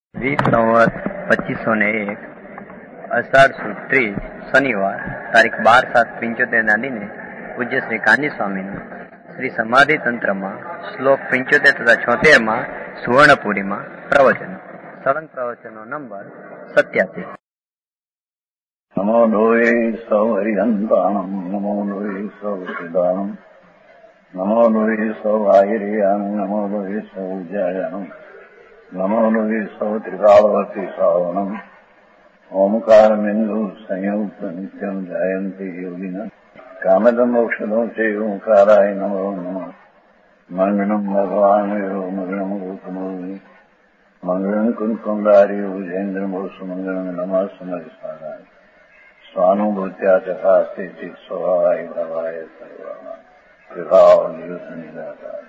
સંવત 2501 અષાઢ સુદ 30 શનિવાર તારીખ 12/7/75 ના દિને પૂજ્ય શ્રી કાંજી સ્વામીનું શ્રી સમાધિ તંત્રમાં શ્લોક 75 તથા 76 સુવર્ણપુરીમાં પ્રવચન. સળંગ પ્રવચનો નંબર 87. નમો લોહે સૌ હરિહંતાણમ નમો લોહે સૌ સિદ્ધાણમ નમો લોહે સૌ આયર્યાણમ નમો લોહે સૌ ઉજાયાણમ નમો લોહે સૌ ત્રિકાળવતી શ્રાવણમ ઓમકારમેન્દુ સંયુક્ત નિત્યમ જાયંતી યોગિના કામદમ ઔષધો છે ઓંકારાય નમો નમઃ. મંગળમ ભગવાન મંગળમ ગૌતમોની મંગળમ કુંકુંડાર્યો જૈન્દ્રમો સુમંગળમ નમઃ સમરિસ્વારાય સ્વાનુભૂત્યા ચકાસ્તે ચિત સ્વભાવાય ભાવાય સર્વા વિભાવ નિદાતા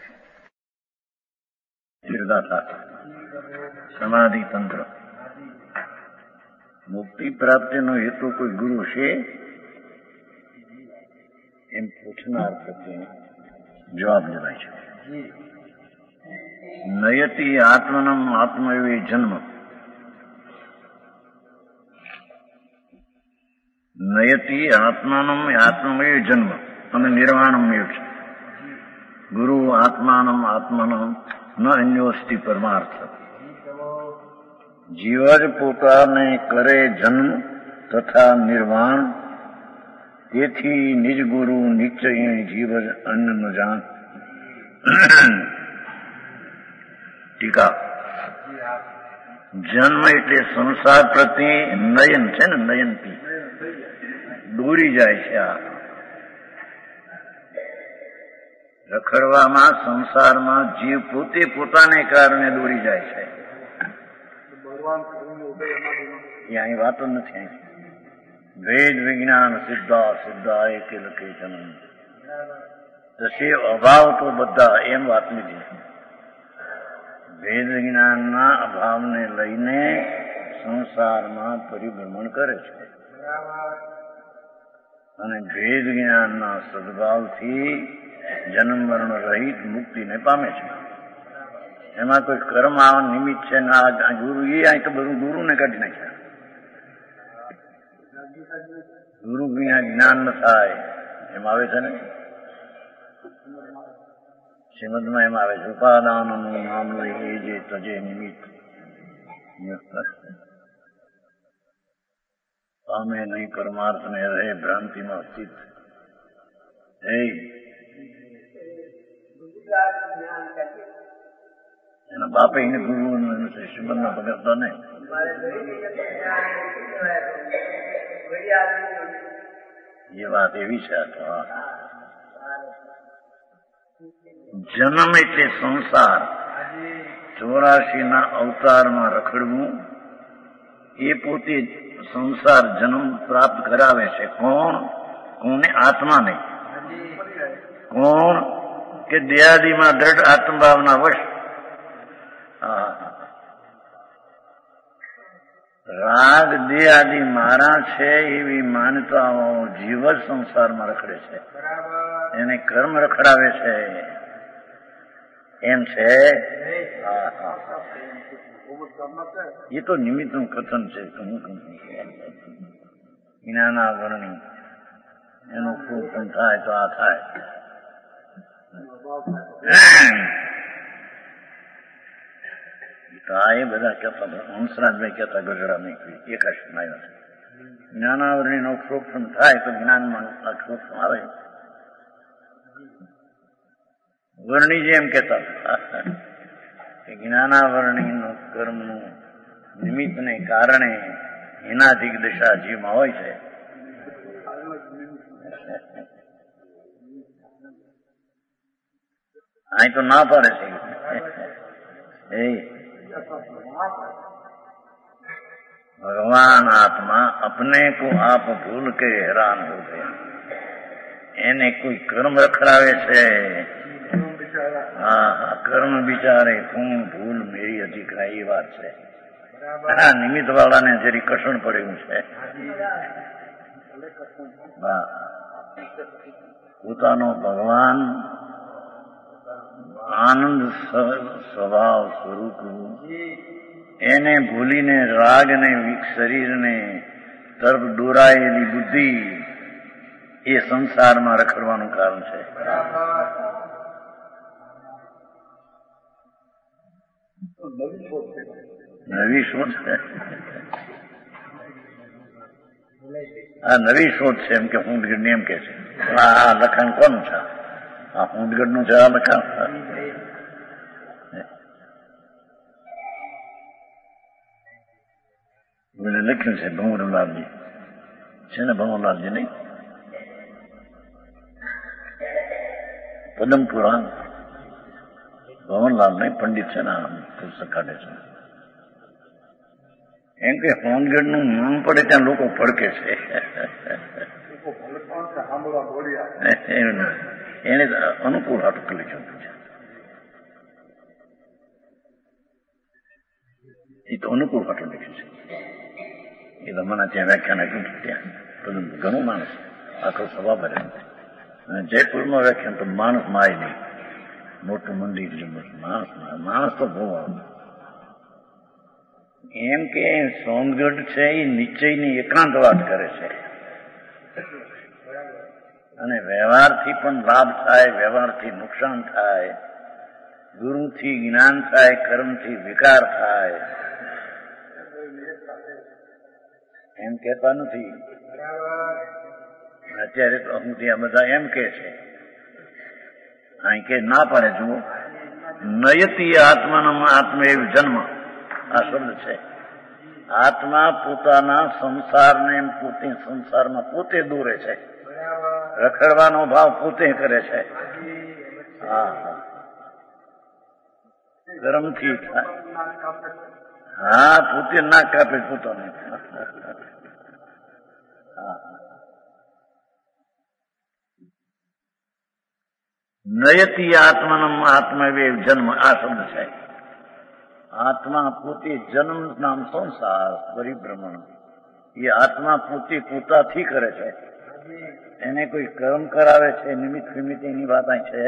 તીર્થાતા સમાધિ તંત્ર. મુક્તિ પ્રાપ્તિનો હેતુ કોઈ ગુરુ છે એમ પૂછનાર પ્રત્યે જવાબ દેવાય છે. નયતિ આત્મનમ આત્મૈવે જન્મ નયતિ આત્માનમ આત્મૈવ જન્મ અને નિર્વાણમ એવ છે. ગુરુ આત્માનમ આત્મનમ ન અન્યોસ્તિ પરમાર્થ. જીવ જ પોતાને કરે જન્મ તથા નિર્વાણ, તેથી નિજ ગુરુ નિશ્ચય જીવ જ અન્ન ન જાણ. ટીકા. જન્મ એટલે સંસાર પ્રત્યે નયન છે ને, નયનથી દોરી જાય છે. આ રખડવામાં સંસારમાં જીવ પોતે પોતાને કારણે દોરી જાય છે. અહીં વાતો નથી. વેદ વિજ્ઞાન સિદ્ધા સિદ્ધા એક લખે જન્મ તસે અભાવ તો બધા એમ વાત લીધી. વેદ વિજ્ઞાનના અભાવને લઈને સંસારમાં પરિભ્રમણ કરે છે અને વેદ જ્ઞાનના સદભાવથી જન્મ મરણ રહિત મુક્તિને પામે છે. એમાં કોઈ કર્મ આવા નિમિત્ત છે ને આ ગુરુ એ અહીં તો બધું ગુરુને કાઢી નાખ્યા. ગુરુ વિના જ્ઞાન ન થાય એમ આવે છે ને. શ્રીમદમાં એમ આવે છે ઉપાદાનનું નામનું એ જે તજે નિમિત્ત પામે નહીં પરમાર્થને રહે ભ્રાંતિમાં સ્થિત. એના બાપે એને ગુરુ શ્રીમદમાં પકડતા નહીં. એ વાત એવી છે. જન્મ એટલે સંસાર, 84 અવતારમાં રખડવું, એ પોતે સંસાર જન્મ પ્રાપ્ત કરાવે છે. કોને? આત્માને. કોણ? કે દેહાદિમાં દ્રઢ આત્મભાવના વશ રાગ દેહ આદિ મારા છે એવી માન્યતાઓ જીવ જ સંસારમાં રખડે છે. એને કર્મ રખડાવે છે એમ છે. એ તો નિમિત્તનું કથન છે. જ્ઞાના વર્ણી એનું ખૂબ પણ થાય તો આ થાય. એ બધા કહેતા હંસરાજભાઈ કહેતા ગજરાની એકાશમાં આવ્યા છે. જ્ઞાનાવરણીનો અક્ષોક્ષમ થાય તો જ્ઞાનમાં અક્ષોક્ષમ આવે. વર્ણી જેમ કહેતા કે જ્ઞાનાવરણીનું કર્મનું નિમિત્તને કારણે એનાધિક દશા જીવમાં હોય છે. અહીં તો ના પાડે છે. भगवान आत्मा अपने को आप भूल के हैरान हो गए. એને કોઈ કર્મ રખડાવે છે. હા, કર્મ બિચારે કોણ ભૂલ મેરી અધિકરા એ વાત છે. નિમિત્ત વાળાને જરી કસણ પડ્યું છે. પોતાનો ભગવાન આનંદ સ્વભાવ સ્વરૂપ એને ભૂલીને રાગને શરીરને તરફ દોરાયેલી બુદ્ધિ એ સંસારમાં રખડવાનું કારણ છે. નવી શોધ છે આ, નવી શોધ છે એમ કે ઊંટગઢ એમ કે છે. આ લખાણ કોનું છે? આ ઊંટગઢ નું છે આ લખાણ. લખ્યું છે ભંવરલાલજી છે ને, ભંવરલાલજી નહીં, પદમપુરાણ ભવનલાલ નહીં, પંડિત છે ને પુસ્તક કાઢે છે. એમ કે હોનગઢ નું નામ પડે ત્યાં લોકો ભડકે છે. એને અનુકૂળ હાટું લખ્યું છે. એ તો અનુકૂળ હાટું લખ્યું છે. એ તો મને ત્યાં વ્યાખ્યાન આપ્યું ત્યાં ઘણું માણસ આખો સભા ભરે. અને જયપુરમાં વ્યાખ્યાન તો માણસ માય નહીં, મોટું મંદિર માણસ તો બહુ આવે. એમ કે સોનગઢ છે એ નિશ્ચયની એકાંત વાત કરે છે અને વ્યવહારથી પણ લાભ થાય, વ્યવહારથી નુકસાન થાય, ગુરુથી જ્ઞાન થાય, કર્મથી વિકાર થાય એમ કહેતા નથી. અત્યારે તો હું ત્યાં બધા એમ કે છે, અહીં કે ના પાડે જુઓ, નયતિ આત્માના આત્મેવ જન્મ આ શબ્દ છે. આત્મા પોતાના સંસારને પોતે સંસારમાં પોતે દોરે છે, રખડવાનો ભાવ પોતે કરે છે. હા, ગરમથી હા પોતે ના કાપે પોતાને. નયતિ આત્માનમ આત્મવેવ જન્મ આ શબ્દ છે. આત્મા પોતે જન્મ નામ સંસાર પરિભ્રમણ એ આત્મા પોતે પોતાથી કરે છે. એને કોઈ કર્મ કરાવે છે, નિમિત્ત નિમિત્ત એની વાત અહીં છે.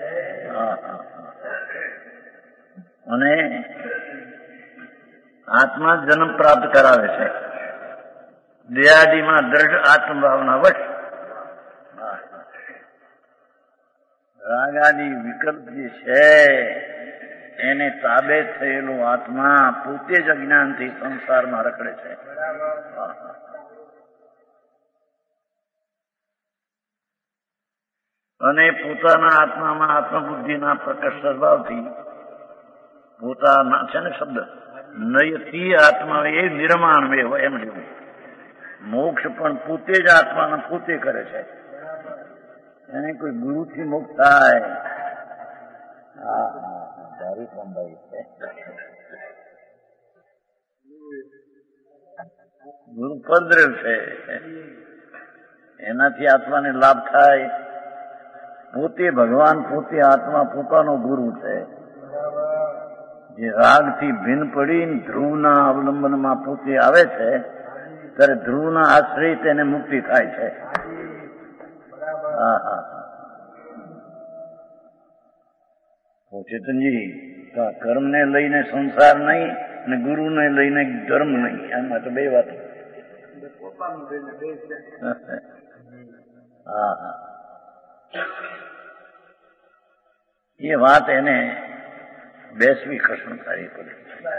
અને આત્મા જન્મ પ્રાપ્ત કરાવે છે. દેહાદીમાં દ્રઢ આત્મભાવના વશ રાગાદી વિકલ્પ જે છે એને તાબે થયેલો આત્મા પોતે જ અજ્ઞાનથી સંસારમાં રખડે છે. અને પોતાના આત્મામાં આત્મબુદ્ધિના પ્રકટ સ્વભાવથી પોતાના છે ને શબ્દ નયતિ આત્મા એ નિર્માણ હોય એમ જેવું મોક્ષ પણ પોતે જ આત્માને પોતે કરે છે. એને કોઈ ગુરુથી મોક્ષ થાય ધારી સંભાઈ છે. ગુરુ પદ્રેવ છે, એનાથી આત્માને લાભ થાય. પોતે ભગવાન પોતે આત્મા પોતાનો ગુરુ છે. જે રાગથી ભિન્ન પડી ધ્રુવના અવલંબનમાં પોતે આવે છે ત્યારે ધ્રુવના આશ્રય તેને મુક્તિ થાય છે. ચેતનજી કર્મને લઈને સંસાર નહીં અને ગુરુને લઈને ધર્મ નહીં, આમાં તો બે વાત. એ વાત એને બેસવી ખસણકારી પડે.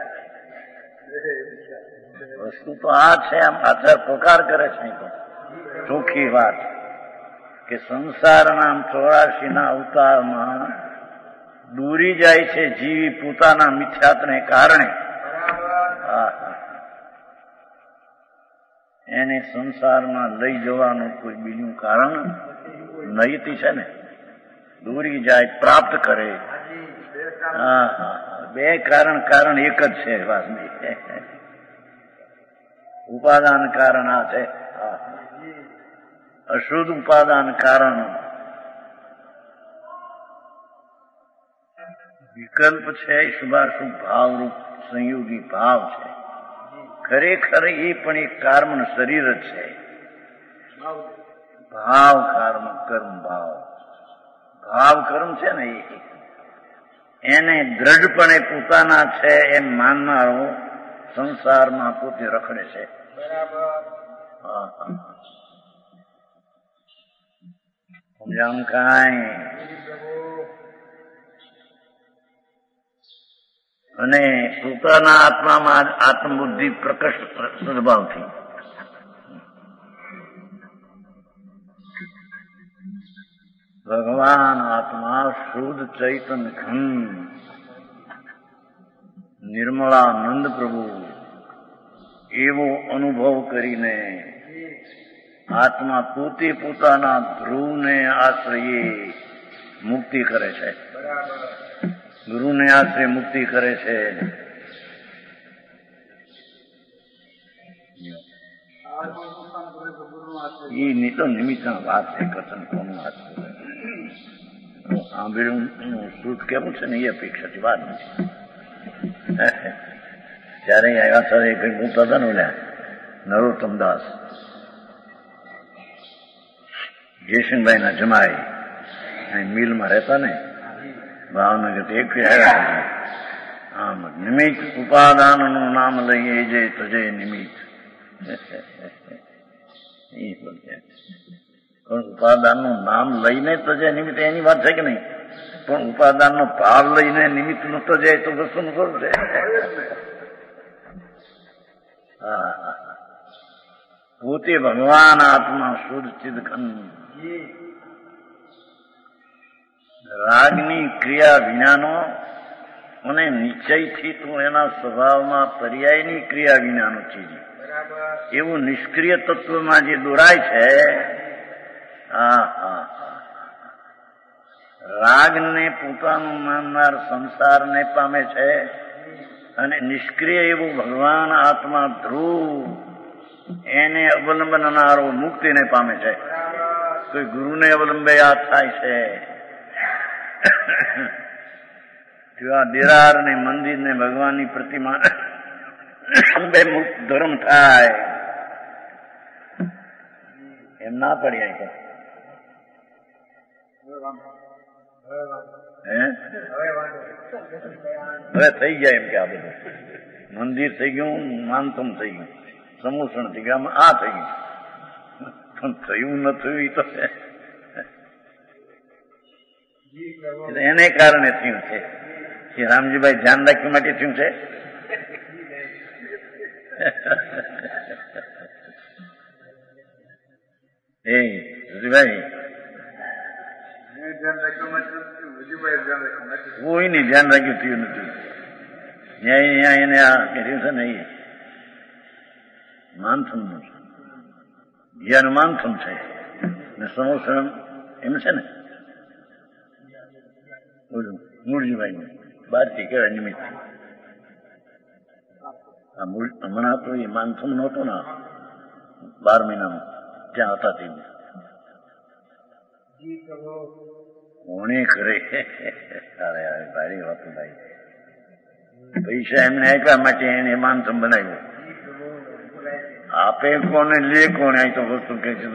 વસ્તુ તો આ છે, આમ આચાર પ્રકાર કરે છે ચોખ્ખી વાત કે સંસારના 84 અવતારમાં દૂરી જાય છે જીવી પોતાના મિથ્યાત્વને કારણે. એને સંસારમાં લઈ જવાનું કોઈ બીજું કારણ નયતિ છે ને, દૂરી જાય પ્રાપ્ત કરે. બે કારણ એક જ છે વાસની. ઉપાદાન કારણ આ છે, અશુદ્ધ ઉપાદાન કારણ વિકલ્પ છે, શુભાશુભ ભાવરૂપ સંયોગી ભાવ છે. ખરેખર એ પણ એક કર્મનું શરીર જ છે. ભાવ કર્મ કર્મ ભાવ કર્મ છે ને એને દ્રઢપણે પોતાના છે એમ માનનારો સંસારમાં પોતે રખડે છે. સમજાણું કાંઈ? અને પોતાના આત્મામાં આત્મબુદ્ધિ પ્રકટ સદભાવથી ભગવાન આત્મા શુદ્ધ ચૈતન ઘન નિર્મળાનંદ પ્રભુ એવો અનુભવ કરીને આત્મા પોતે પોતાના ધ્રુવને આશ્રયે મુક્તિ કરે છે. ગુરુને આશ્રય મુક્તિ કરે છે. એ ની તો નિમિત્તના વાત છે. કથન કોનું વાત સાંભળ્યું શુદ્ધ કેવું છે ને એ અપેક્ષાથી વાત નથી. ત્યારે આવ્યા ત્યારે કઈ બોલતા હતા ને ઓલ્યા નરોત્તમદાસ જયસિંહભાઈ ના જમાઈ અહીં મિલમાં રહેતા ને ભાવનગર એક આવ્યા. આમ નિમિત્ત ઉપાદાનનું નામ લઈએ જે તજે નિમિત્ત. પણ ઉપાદાનનું નામ લઈને તજે નિમિત્ત એની વાત છે કે નહીં? પણ ઉપાદાનનો ભાવ લઈને નિમિત્ત નો તજે તો વસ્તુનું સ્વરૂપ છે. પોતે ભગવાન આત્મા શુદ્ધ ચિદઘન રાગની ક્રિયા વિનાનો અને નિશ્ચયથી તું એના સ્વભાવમાં પર્યાયની ક્રિયા વિનાનો ચીજ એવું નિષ્ક્રિય તત્વમાં જે દોરાય છે. રાગને પોતાનું માનનાર સંસારને પામે છે અને નિષ્ક્રિય એવું ભગવાન આત્મા ધ્રુવ એને અવલંબનારો મુક્તિને પામે છે. કોઈ ગુરુને અવલંબે આ થાય છે. આ દેરાર ને મંદિર ને ભગવાનની પ્રતિમા બે મુક્ત ધર્મ થાય એમ ના પડી. હવે થઈ જાય એમ કે આ બધું મંદિર થઈ ગયું, માનતમ થઈ ગયું, સમૂષણ થઈ ગયા, આ થઈ ગયું. પણ થયું ન થયું એ તો એને કારણે થયું છે. શ્રી રામજીભાઈ ધ્યાન રાખવા માટે થયું છે. એ હજીભાઈ કોઈને ધ્યાન રાખ્યું થયું નથી. ન્યાય એને આ કર્યું છે ને એ માનથમ નું છે. જ્ઞાન માનથમ છે ને સમોસણ એમ છે ને મૂળજીભાઈ બહારથી કહેવાય નિમિત્ત. હમણાં તો એ માનથમ નહોતો ને 12 મહિનામાં ત્યાં હતા તે કોણે કરે. અરે ભારી હતું ભાઈ. પૈસા એમને આપ્યા માટે એને માનથમ બનાવ્યું. આપે કોને લે કોને અહીં તો વસ્તુ કે છે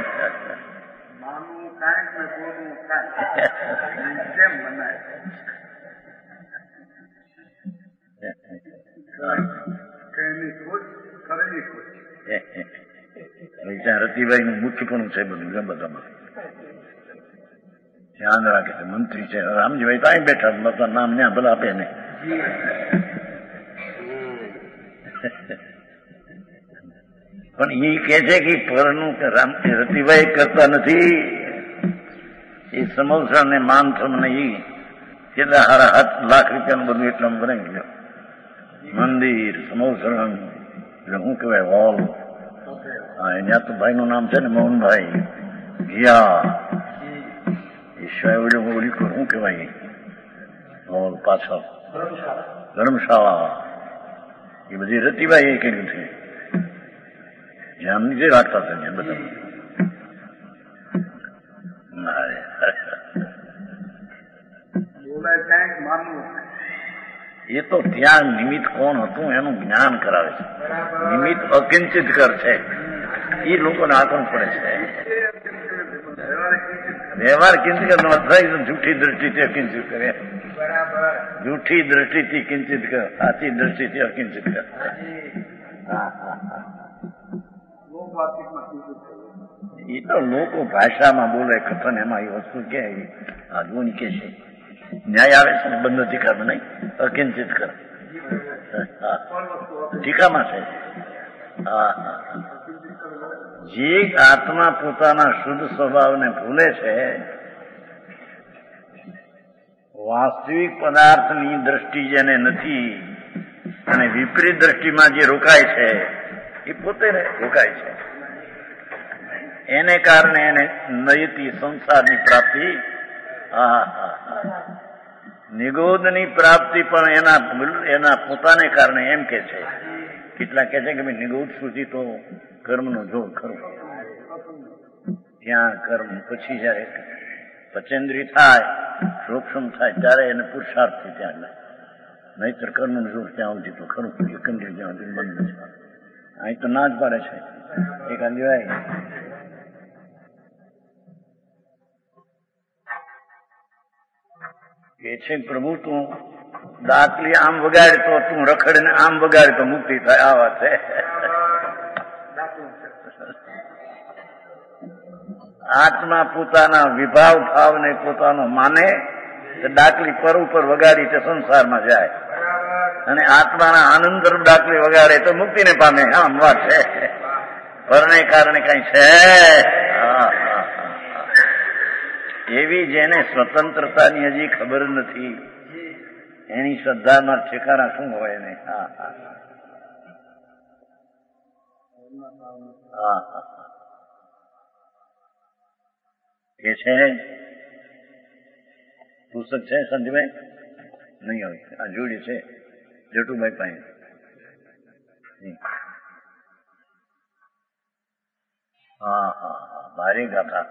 રતિભાઈ નું મુખ્યપણું છે બધું બધામાં ધ્યાન રાખે છે. મંત્રી છે રામજીભાઈ તો અહીં બેઠા બધા નામ ન્યા ભલે આપે ને. પણ એ કે છે કે પરનું રતિભાઈ કરતા નથી. એ સમોસા ને માનથમ ને એ કેટલા હારા 7 લાખ રૂપિયાનું બધું એટલા બનાવી ગયો. મંદિર સમોસણ એટલે શું કહેવાય હોલ. હા એના તો ભાઈ નું નામ છે ને મોહનભાઈ ગયા. એ સિવાય ઓલી શું કહેવાય હોલ પાછળ ધર્મશાળા એ બધી રતિભાઈ એ કર્યું છે. ધ્યાન નીચે રાખતા હતા બધા. એ તો ત્યાં નિમિત્ત કોણ હતું એનું જ્ઞાન કરાવે છે. નિમિત્ત અકિંચિત કર છે એ લોકોને આકરણ પડે છે. વ્યવહાર કિંચિત થાય જૂઠી દ્રષ્ટિથી અકિંચિત કરે. જૂઠી દ્રષ્ટિથી કિંચિત કર, સાચી દ્રષ્ટિથી અકિંચિત કર. એ તો લોકો ભાષામાં બોલે કથન, એમાં એ વસ્તુ કે આધુનિક કે છે. ન્યાય આવે છે ને બંધ ટીકામાં નહીં, અકિંચિત કર ટીકામાં છે. જે આત્મા પોતાના શુદ્ધ સ્વભાવને ભૂલે છે, વાસ્તવિક પદાર્થની દ્રષ્ટિ જેને નથી અને વિપરીત દ્રષ્ટિમાં જે રોકાય છે એ પોતે રોકાય છે. એને કારણે એને નયતી સંસારની પ્રાપ્તિ, નિગોદની પ્રાપ્તિ પણ એના પોતાને કારણે એમ કે છે. કેટલા કે છે કે ભાઈ નિગોદ સુધી તો કર્મનો જોર ખરો, ત્યાં કર્મ પછી જયારે પચેન્દ્રી થાય, રોક્ષમ થાય ત્યારે એને પુરુષાર્થ થી ત્યાં નહીતર કર્મનું જોર ત્યાં સુધી તો ખરું, એકંદરી જ્યાં સુધી બંધ નથી. અહીં તો ના જ પાડે છે. એક અંજવાય કે છે પ્રભુ તું દાંતલી આમ વગાડે તો તું રખડે ને આમ વગાડે તો મુક્તિ થાય. આ વાત છે. આત્મા પોતાના વિભાવ ભાવને પોતાનો માને તો ડાકલી પર ઉપર વગાડી તે સંસારમાં જાય, અને આત્માના આનંદ તરફ ડાકલી વગાડે તો મુક્તિને પામે. આમ વાત છે. પરને કારણે કઈ છે એવી જેને સ્વતંત્રતાની હજી ખબર નથી, એની શ્રદ્ધામાં ઠેકાણા શું હોય ને. એ છે પુસ્તક છે સંજયભાઈ? નહીં હોય. આ જોડી છે જટુભાઈ પાસે. ભારી ગાથા.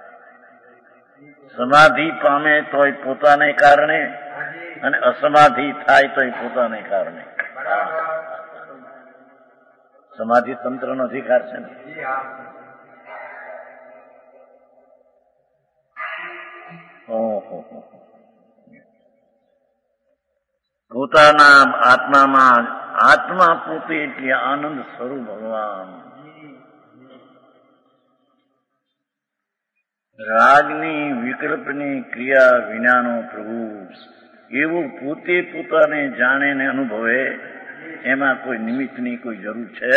સમાધિ પામે તોય પોતાને કારણે અને અસમાધિ થાય તોય પોતાને કારણે. સમાધિ તંત્રનો અધિકાર છે ને. પોતાના આત્મામાં આત્મા પોતે એટલે આનંદ સ્વરૂપ ભગવાન. રાગની વિકલ્પની ક્રિયા વિનાનો પ્રભુ એવું પોતે પોતાને જાણે ને અનુભવે, એમાં કોઈ નિમિત્તની કોઈ જરૂર છે?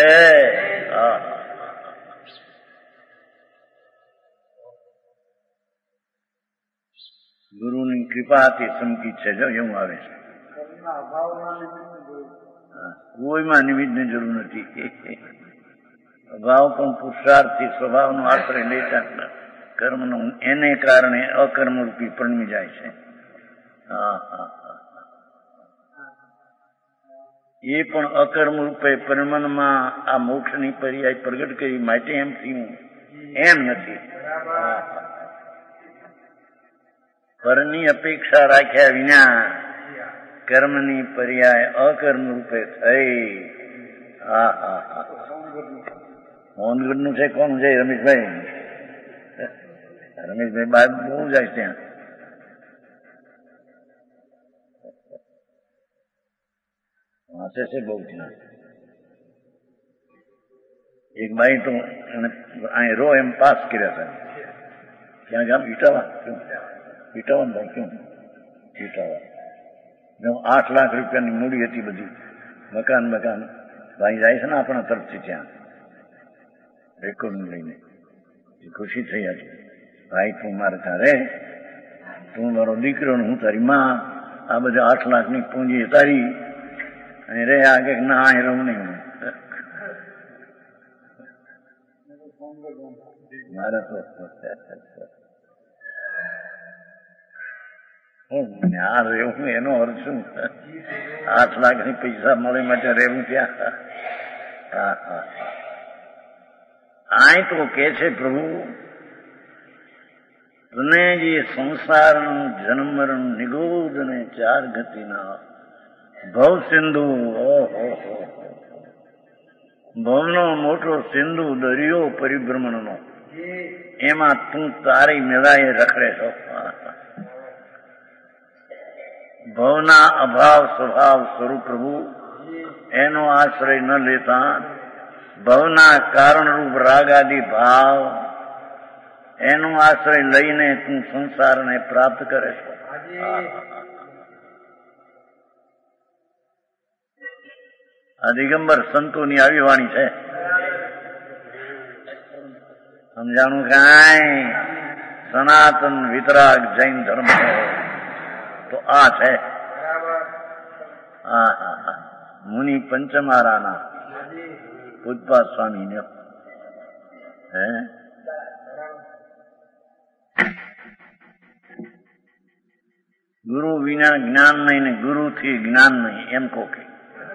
ગુરુની કૃપાથી સંકિત છે. જો એવું આવે છે. કોઈમાં નિમિત્તની જરૂર નથી. અભાવ પણ પુરુષાર્થથી સ્વભાવનો આશ્રય લેતા કર્મનો એને કારણે અકર્મરૂપી પરણમી જાય છે. એ પણ અકર્મ રૂપે પરિમાણમાં આ મોક્ષની પર્યાય પ્રગટ કરી માટે એમ થયું એમ નથી. પરની અપેક્ષા રાખ્યા વિના કર્મની પર્યાય અકર્મ રૂપે થઈ. મોહનગઢ નું છે. કોણ છે? રમેશભાઈ. રમેશભાઈ બાદ બહુ જાય ત્યાં. વાંચે છે બહુ ત્યાં. એક બાઈ તો અહીં રો એમ પાસ કર્યા હતા. ક્યાં ગામ? ઇટાવા. ઇટાવા ભાઈ ક્યું? ઇટાવા. 8 લાખ રૂપિયાની મૂડી હતી બધી. મકાન ભાઈ જાય છે ને આપણા તરફથી ત્યાં રેકોર્ડ લઈને. ખુશી થઈ હતી. ભાઈ તું મારે તારે, તું મારો દીકરો ને હું તારી માં, આ બધા 8 લાખની પૂંજી તારી, અને રે આગે ના રહું નહીં. મારે તો ત્યાં રહેવું એનો અર્થ શું? 8 લાખની પૈસા મળે માટે રહેવું ત્યાં? આ તો કે છે પ્રભુ તને જે સંસારનું જન્મ મરણ નિગોદ અને 4 ગતિના ભવ સિંધુ, ભવનો મોટો સિંધુ દરિયો પરિભ્રમણનો, એમાં તું તારી મેળાએ રખડે છો. ભવના અભાવ સ્વભાવ સ્વરૂપ પ્રભુ એનો આશ્રય ન લેતા ભવના કારણરૂપ રાગ આદિ ભાવ એનો આશ્રય લઈને તું સંસારને પ્રાપ્ત કરે છે. આ દિગંબર સંતોની આવી વાણી છે. સમજાણું કાંઈ સનાતન વિતરાગ જૈન ધર્મ તો આ છે. મુનિ પંચમારાના પૂજપાદ સ્વામી ને ગુરુ વિના જ્ઞાન નહીં ને ગુરુથી જ્ઞાન નહીં એમ કહો કે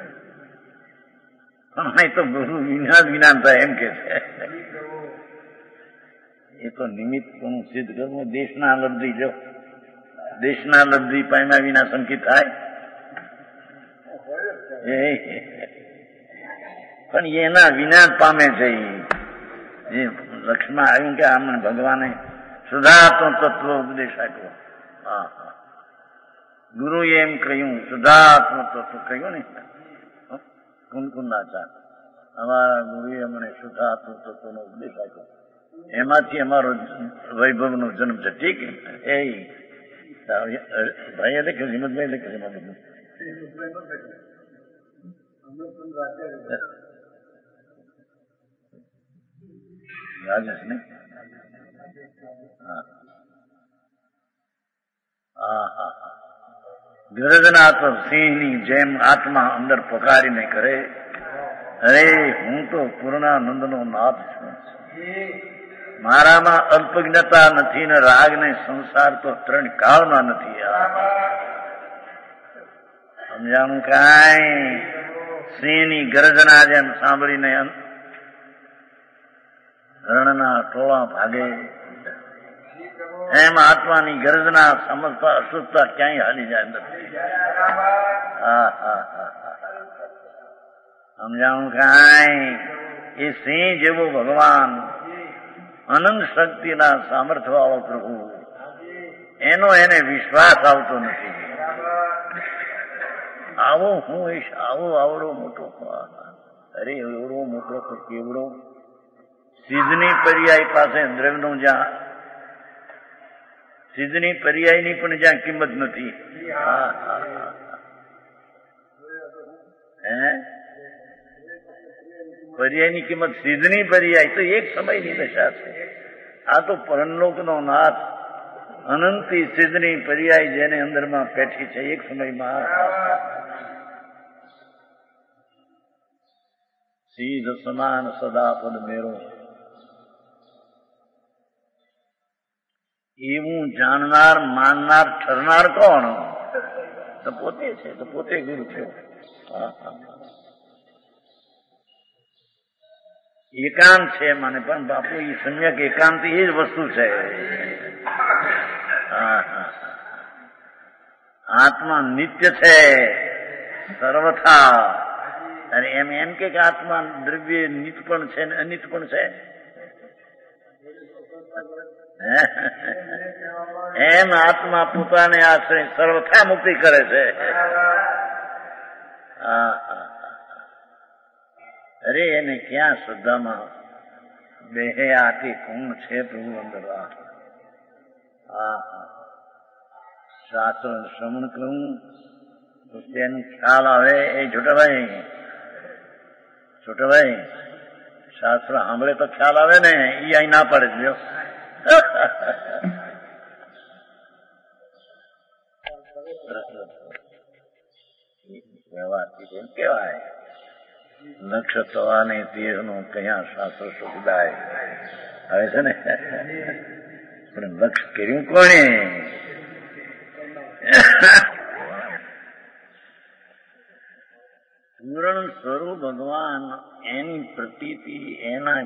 તો ગુરુ વિના જ્ઞાન થાય એમ કે છે. એ તો નિમિત્ત કોનું સિદ્ધ કરવું. દેશના લબ્ધિ જો દેશના લબ્ધિ પામ્યા વિના સંકિત થાય પણ એના વિના પામે છે. એ લક્ષ્મણ આવ્યું કે આમને ભગવાને શુદ્ધાત્મ તત્વ ઉપદેશ આપ્યો. ગુરુએ એમ કહ્યું શુદ્ધાત્મ તત્વ કહ્યું ને કુંકુંદાચાર અમારા ગુરુએ અમને શુદ્ધાત્મ તત્વનો ઉપદેશ આપ્યો. એમાંથી અમારો વૈભવનો જન્મ છે. ઠીક એ ભાઈ લખ્યું હિંમતભાઈ લખ્યું રાજેશ ને ગરજનાત્મ સિંહની જેમ આત્મા અંદર પકારીને કરે અરે હું તો પૂર્ણાનંદનો નાથ છું. મારામાં અલ્પજ્ઞતા નથી ને રાગ ને સંસાર તો ત્રણ કાળમાં નથી. સમજાણું કાંઈ સિંહની ગર્જના જેમ સાંભળીને રણના ટોળા ભાગે એમ આત્માની ગર્જના સમજતા અશુદ્ધતા ક્યાંય હાલી જાય નથી. સમજાણું કાંઈ એ સિંહ જેવો ભગવાન અનંત શક્તિના સામર્થ્ય વાળો પ્રભુ એનો એને વિશ્વાસ આવતો નથી. આવો હું હોઈશ આવો આવડો મોટો અરે એવડો મોટો તો કેવડો સિદ્ધની પર્યાય પાસે દ્રવ્યનો જ્યાં સિદ્ધની પર્યાયની પણ જ્યાં કિંમત નથી. પર્યાયની કિંમત સિદ્ધની પર્યાય તો એક સમયની દશા છે. આ તો પરલોકનો નાથ અનંતી સિદ્ધની પર્યાય જેને અંદરમાં પેઠી છે એક સમયમાં સિદ્ધ સમાન સદા પદ મેરો એવું જાણનાર માનનાર ઠરનાર કોણ? તો પોતે છે. તો પોતે ગુરુ થયો. એકાંત છે મને પણ બાપુ એ સમ્યક એકાંત એ જ વસ્તુ છે. આત્મા નિત્ય છે સર્વથા. અને એમ કે આત્મા દ્રવ્ય નિત પણ છે ને અનિત પણ છે. એમ આત્મા પોતાને આશ્રય સર્વથા મુક્તિ કરે છે. અરે એને ક્યાં શ્રદ્ધામાં બેહે આથી કોણ છે પ્રભુ અંદર. શાસ્ત્ર શ્રવણ કરું તો તેનો ખ્યાલ આવે. એ છોટાભાઈ શાસ્ત્ર સાંભળે તો ખ્યાલ આવે ને. એ અહીં ના પડે જ વ્યવહારથી એમ કેવાય લક્ષ્ય થવાને તીરનો કયા શાસ્ત્ર શોધાય આવે છે ને. પણ લક્ષ્ય કર્યું કોણે? પૂરણ સ્વરૂપ ભગવાન એની પ્રતીતિ એના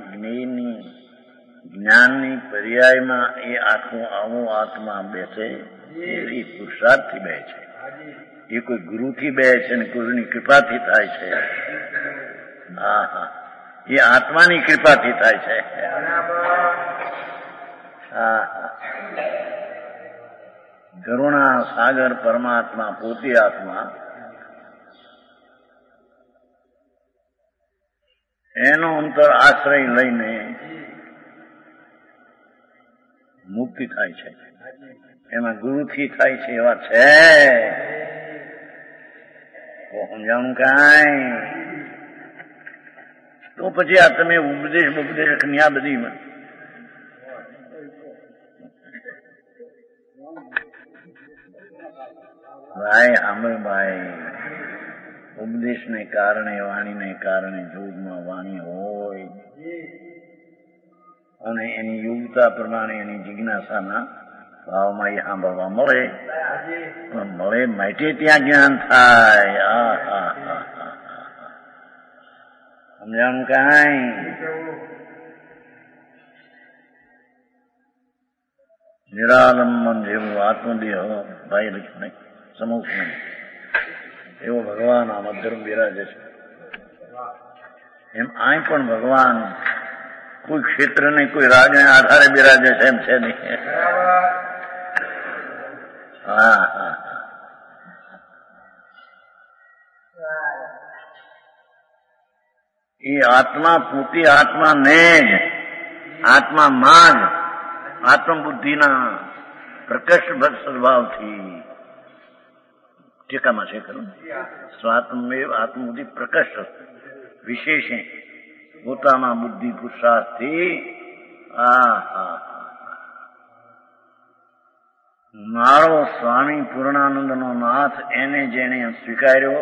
જ્ઞાનની પર્યાયમાં એ આખો આવો આત્મા બેસે એ પુરુષાર્થથી બે છે. એ કોઈ ગુરુથી બે છે ને ગુરુની કૃપાથી થાય છે. એ આત્માની કૃપાથી થાય છે. કરુણા સાગર પરમાત્મા પોતે આત્મા, એનો અંતર આશ્રય લઈને મુક્તિ થાય છે. એમાં ગુરુથી થાય છે એવા છે તો સમજાણું કાંઈ? તો પછી આ તમે ઉપદેશ ની આ બધી ભાઈ સાંભળ ભાઈ, ઉપદેશને કારણે વાણીને કારણે જોગમાં વાણી હોય અને એની યોગ્યતા પ્રમાણે એની જિજ્ઞાસાના ભાવમાં એ સાંભળવા મળે, પણ મળે માટે ત્યાં જ્ઞાન થાય. સમજાણું કાંઈ? નિરાલંબન જેવું આત્મદેહ ભાઈ નહીં, સમુખ નહીં, એવો ભગવાન આ મધ્યમ બિરાજે છે. એમ આય પણ ભગવાન કોઈ ક્ષેત્ર ને કોઈ રાજને આધારે બિરાજે છે એમ છે નહીં. એ આત્મા પોતે આત્માને જ આત્મામાં જ આત્મબુદ્ધિના પ્રકર્ષ સદભાવથી ટીકામાં છે ખરું, સ્વાત્મેવ આત્મબુદ્ધિ પ્રકર્ષ વિશેષે પોતાના બુદ્ધિ પુરુષાર્થથી મારો સ્વામી પૂર્ણાનંદનો નાથ એને જેને સ્વીકાર્યો,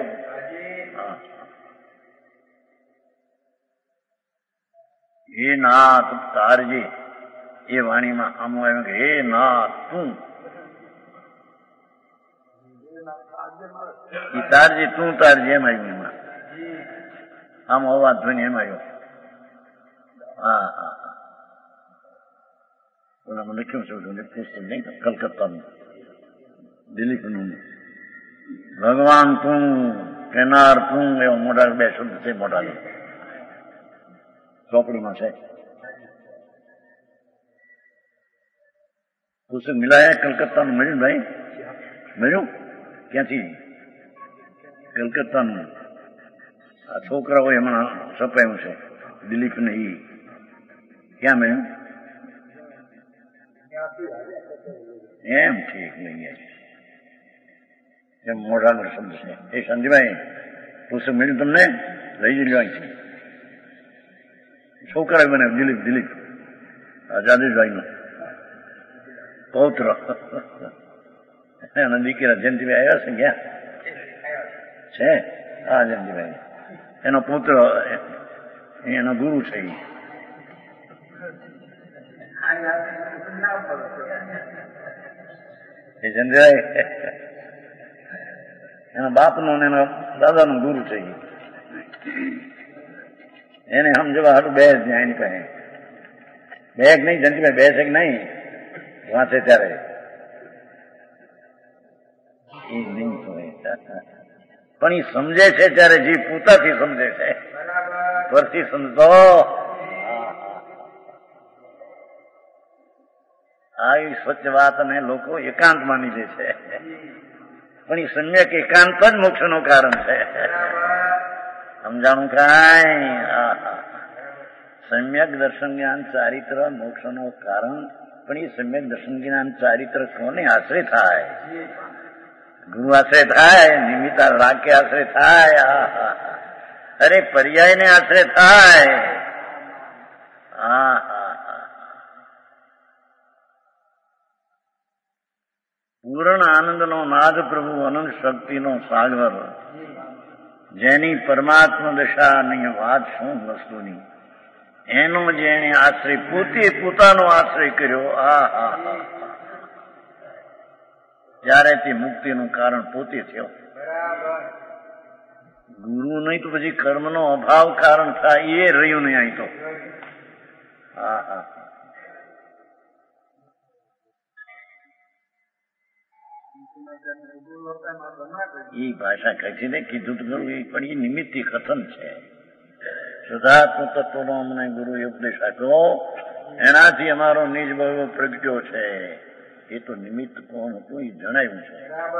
હે નાથ તારજે, એ વાણીમાં આમ આવ્યું કે હે નાથ તું તારજે, તું તારજે એમ આવ્યું. એમાં આમ અવાજ ધ્વનિ એમ આવ્યો. ઓલામાં લખ્યું છે પુસ્તક નહીં, કલકત્તાનું દિલીપનું, ભગવાન તું કેનાર તું, એવો મોટા બે શબ્દ છે, મોટા ચોપડીમાં છે. પુસ્તક મિલાયા કલકત્તાનું મળ્યું ભાઈ? મળ્યું ક્યાંથી? કલકત્તાનું. આ છોકરાઓ હમણાં છપાયું છે દિલીપને. એ ક્યાં મળ્યું? એમ ઠીક લઈ એમ મોઢાનો શબ્દ છે. એ સંજયભાઈ પુસ્તક મળ્યું તમને? લઈ જજો અહીંથી. છોકરા બને દિલીપ આઝાદીભાઈ નો પૌત્ર, એના દીકરા જયંતિભાઈ આવ્યા છે. ક્યાં છે? હા, જયંતિભાઈ એનો પુત્ર, એનો ગુરુ છે. એ જયંતિભાઈ એના બાપનો અને એના દાદાનો ગુરુ છે. એને સમજવા હાટું બે જ એની પાસે બેગ નહીં. જયંતિભાઈ બે છે કે નહીં વાંચે ત્યારે એ નહીં પણ એ સમજે છે ત્યારે જે પોતાથી સમજે છે, પરથી સમજો. આવી સ્વચ્છ વાત અને લોકો એકાંત માની દે છે, પણ એ સમ્યક એકાંત જ મોક્ષનું કારણ છે. સમજાણું કાંઈ? સમ્યક દર્શન જ્ઞાન ચારિત્ર મોક્ષનું કારણ, પણ એ સમ્યક દર્શન જ્ઞાન ચારિત્ર કોને આશ્રય થાય? ગુરુ આશ્રય થાય, નિમિત્ત રાગે આશ્રય થાય, અરે પર્યાય ને આશ્રય થાય. પૂર્ણ આનંદનો નાદ પ્રભુ અનંત શક્તિનો સાગર, જેની પરમાત્મા દશાની વાત શું વસ્તુની, એનો જેને આશ્રય પોતે પોતાનો આશ્રય કર્યો, ત્યારે તે મુક્તિનું કારણ પોતે થયો. ગુરુ નહીં તો પછી કર્મનો અભાવ કારણ થાય, એ રહ્યું નહીં અહીં તો. એ ભાષા કહે છે ને, કીધું તો ખરું, પણ એ નિમિત્તી કથન છે. શુદ્ધાત્મ તત્વનો અમને ગુરુએ ઉપદેશ આપ્યો, એનાથી અમારો નિજ ભાવ પ્રગટ્યો છે. એ તો નિમિત્ત કોણ હતું એ જણાવ્યું છે.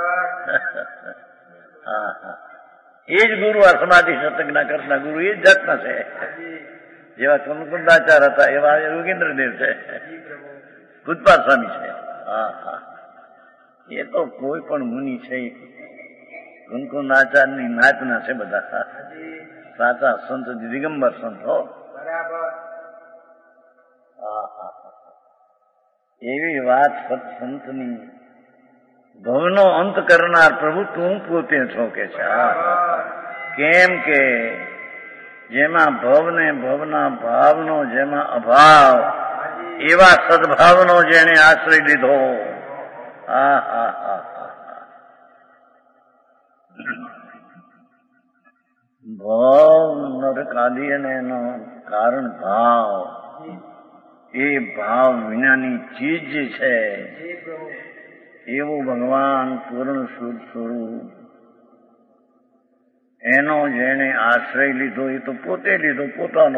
હા હા, એ જ ગુરુ આ સમાધિ શતકના કરતા ગુરુ એ જ જાતના છે. જેવા કનકુંદાચાર હતા એવા યોગેન્દ્રદેવ છે, પૂજપાદ સ્વામી છે. હા હા, એ તો કોઈ પણ મુનિ છે કનકુંદાચારની નાતના છે બધા. સાચા સંત દિગંબર સંત હો. એવી વાત સત્સંતની. ભવનો અંત કરનાર પ્રભુ તું પોતે છો કે છે. કેમ કે જેમાં ભવ ને ભવના ભાવનો જેમાં અભાવ, એવા સદભાવનો જેને આશ્રય લીધો. હા હા હા હા, ભાવ નરકાદી અને એનો કારણ ભાવ. એ ભાવ વિનાની ચીજ જે છે એવું ભગવાન પૂર્ણ શુદ્ધ સ્વરૂપ, એનો જેને આશ્રય લીધો એ તો પોતે લીધો પોતાનો.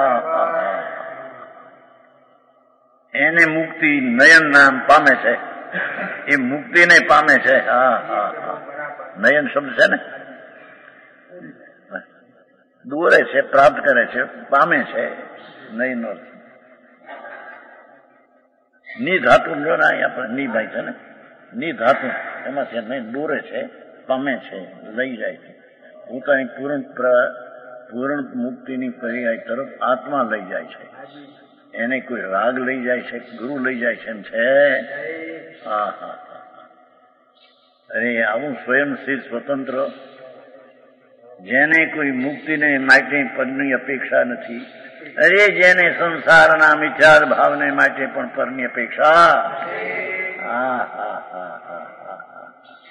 એને મુક્તિ નયન નામ પામે છે, એ મુક્તિને પામે છે. હા હા હા, નયન શબ્દ છે ને, દોરે છે, પ્રાપ્ત કરે છે, પામે છે. નયન ની ધાતુ જો ને આપણે ની ભાઈ છે ને, ની ધાતુ એમાં છે નહીં, દોરે છે, પામે છે, લઈ જાય છે. પોતાની પૂર્ણ મુક્તિની પર્યાય તરફ આત્મા લઈ જાય છે. એને કોઈ રાગ લઈ જાય છે, ગુરુ લઈ જાય છે એમ છે. હા હા, અરે આવું સ્વયંસિદ્ધ સ્વતંત્ર, જેને કોઈ મુક્તિને માટે પદની અપેક્ષા નથી. અરે જેને સંસારના મિથ્યા ભાવને માટે પણ પરની અપેક્ષા. હા હા હા હા હા,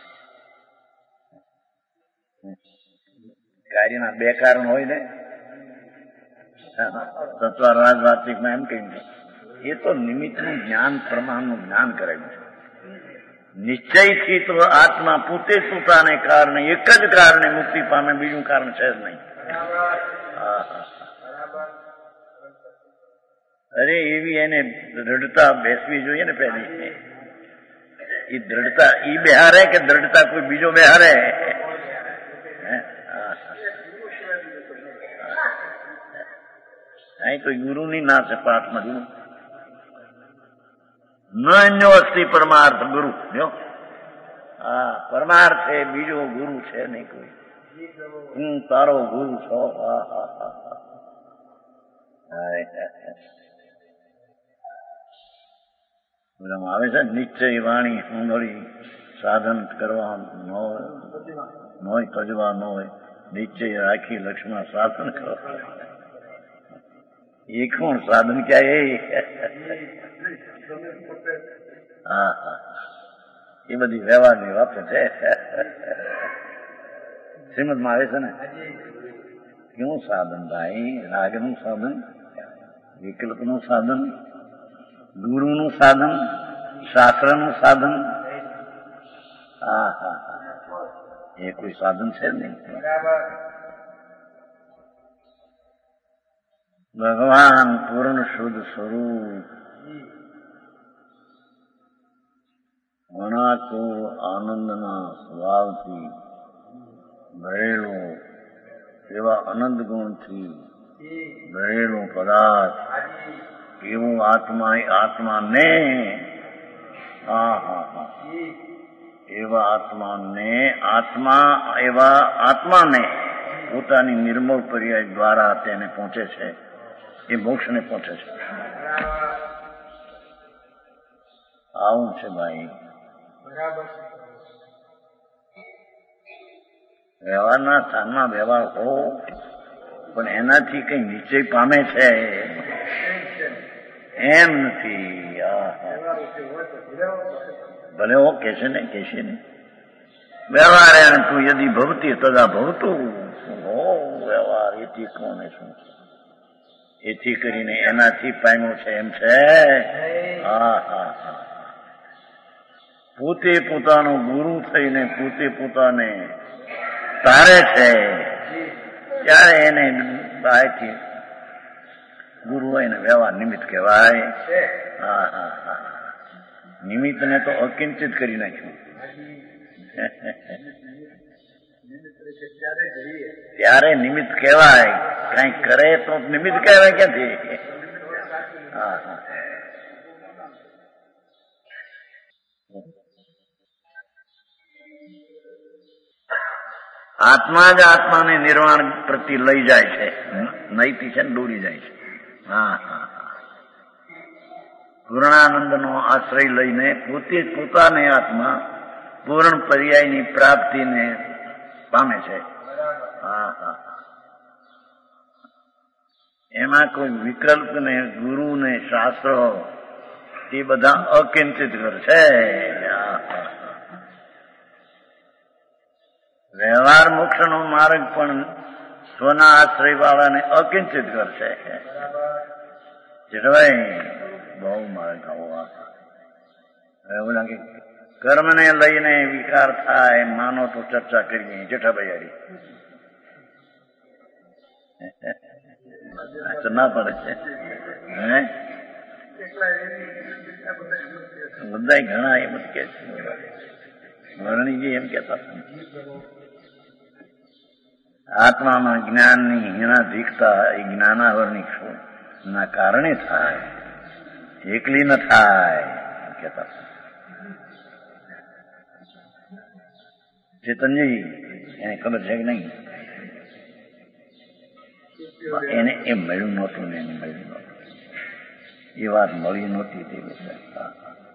કાર્યના બે કારણ હોય ને. તત્વરાજ વાર્ષિકમાં એમ કહ્યું છે, એ તો નિમિત્તનું જ્ઞાન પ્રમાણનું જ્ઞાન કરાયું છે. નિશ્ચયથી તો આત્મા પોતે પોતાને કારણે, એક જ કારણે મુક્તિ પામે, બીજું કારણ છે જ નહીં. અરે એવી એને દ્રઢતા બેસવી જોઈએ ને પહેલી. એ દ્રઢતા ઈ બેહારે કે દ્રઢતા કોઈ બીજો બેહારે? અહીં તો ગુરુની ના છે પાઠમાં. ગુરુ ન અન્યો અસ્તિ પરમાર્થ ગુરુ. જો હા, પરમાર્થ છે, બીજો ગુરુ છે નહીં કોઈ. હું તારો ગુરુ છો. હા હા હા હા, આવે છે નિશ્ચય વાણી સુંદરી સાધન કરવા ન હોય, તજવા ન હોય, નિશ્ચય રાખી લક્ષ્મણ સાધન કરવા. એ કોણ સાધન ક્યાં? હા હા, એ બધી વ્યવહારની વાતો છે. શ્રીમદમાં આવે છે ને, કેવું સાધન ભાઈ? રાગનું સાધન, વિકલ્પનું સાધન, ગુરુનું સાધન, શાસ્ત્રનું સાધન. હા હા હા, એ કોઈ સાધન છે નહીં. ભગવાન પૂર્ણ શુદ્ધ સ્વરૂપ, અનાકો આનંદના સ્વભાવથી ભરેલો, એવા અનંત ગુણથી ભરેલો પદાર્થ, એવું આત્માને એવા આત્માને પોતાની નિર્મળ પર્યાય દ્વારા તેને પહોંચે છે, એ મોક્ષને પહોંચે છે. આવું છે ભાઈ. વ્યવહારના સ્થાનમાં વ્યવહાર હો, પણ એનાથી કઈ નિશ્ચય પામે છે એમ નથી. ભલે હો કહેશે ને વ્યવહાર તું યદિ ભવતી તદા ભવતું હો. વ્યવહાર એથી કોને શું છે? એથી કરીને એનાથી પામ્યો છે એમ છે. હા હા હા, પોતે પોતાનો ગુરુ થઈને પોતે પોતાને તારે છે, ત્યારે એને બહારથી ગુરુ હોય ને વ્યવહાર નિમિત્ત કહેવાય. હા હા હા, નિમિત્તને તો અકિંચિત કરી નાખ્યું. ત્યારે નિમિત્ત કહેવાય. કઈ કરે તો નિમિત્ત કહેવાય ક્યાંથી? હા હા. આત્મા જ આત્માને નિર્વાણ પ્રતિ લઈ જાય છે, નહીથી છે દોરી જાય છે. હા હા. પૂર્ણાનંદનો આશ્રય લઈને પોતે પોતાને આત્મા પૂર્ણ પર્યાયની પ્રાપ્તિને પામે છે. હા હા. એમાં કોઈ વિકલ્પ ને ગુરુ ને શાસ્ત્રો એ બધા અકિંચિત કરશે. વ્યવહાર મોક્ષનો માર્ગ પણ સ્વના આશ્રય વાળાને અકિંચિત કરશે. જેઠભાઈ બહુ માર્ગ આવો એવું લાગે. કર્મને લઈને વિકાર થાય માનો તો ચર્ચા કરીએ. જેઠાભાઈ હારી તો ના પડે છે. બધા ઘણા એમ જ કે છે. વર્ણીજી એમ કેતા આત્મામાં જ્ઞાનની હીણાધિકતા એ જ્ઞાનાવરણી ના કારણે થાય, એકલી ન થાય કેતા. ચેતનજી એને ખબર છે કે નહીં? એને એ મળ્યું નહોતું ને એને મળ્યું નહોતું. એ વાત મળી નહોતી તે બધા.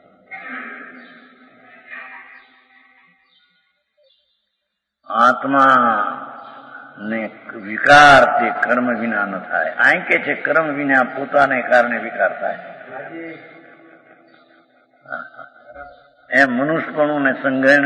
આત્મા ને વિકાર તે કર્મ વિના ન થાય. આ કે છે કર્મ વિના પોતાને કારણે વિકાર થાય. એમ મનુષ્યપણું ને સંગયણ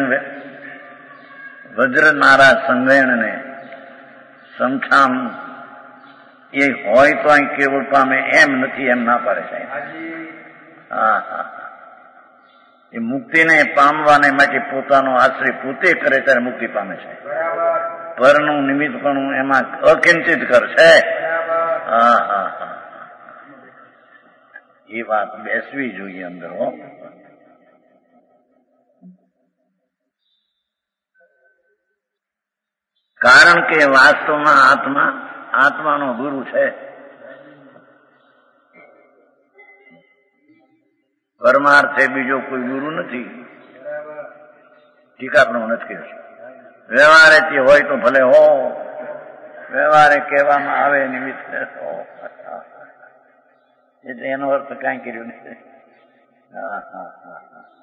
વજ્રનારા સંગયણને સમઠામ એ હોય તો અહીં કેવળ પામે એમ નથી, એમ ના પાડે છે. હા હા. એ મુક્તિને પામવાને માટે પોતાનો આશ્રય પોતે કરે ત્યારે મુક્તિ પામે છે. પરનું નિમિત્તપણું એમાં અકિંચિત કરશે. હા હા હા. એ વાત બેસવી જોઈએ અંદર. કારણ કે વાસ્તવમાં આત્માનો ગુરુ છે. પરમાર્થે બીજો કોઈ ગુરુ નથી. ટીકા પણ નથી કર્યો. વ્યવહારે તે હોય તો ભલે હો, વ્યવહારે કહેવામાં આવે નિમિત્ત હો, એટલે એનો અર્થ કાંઈ કર્યો નથી. હા હા હા.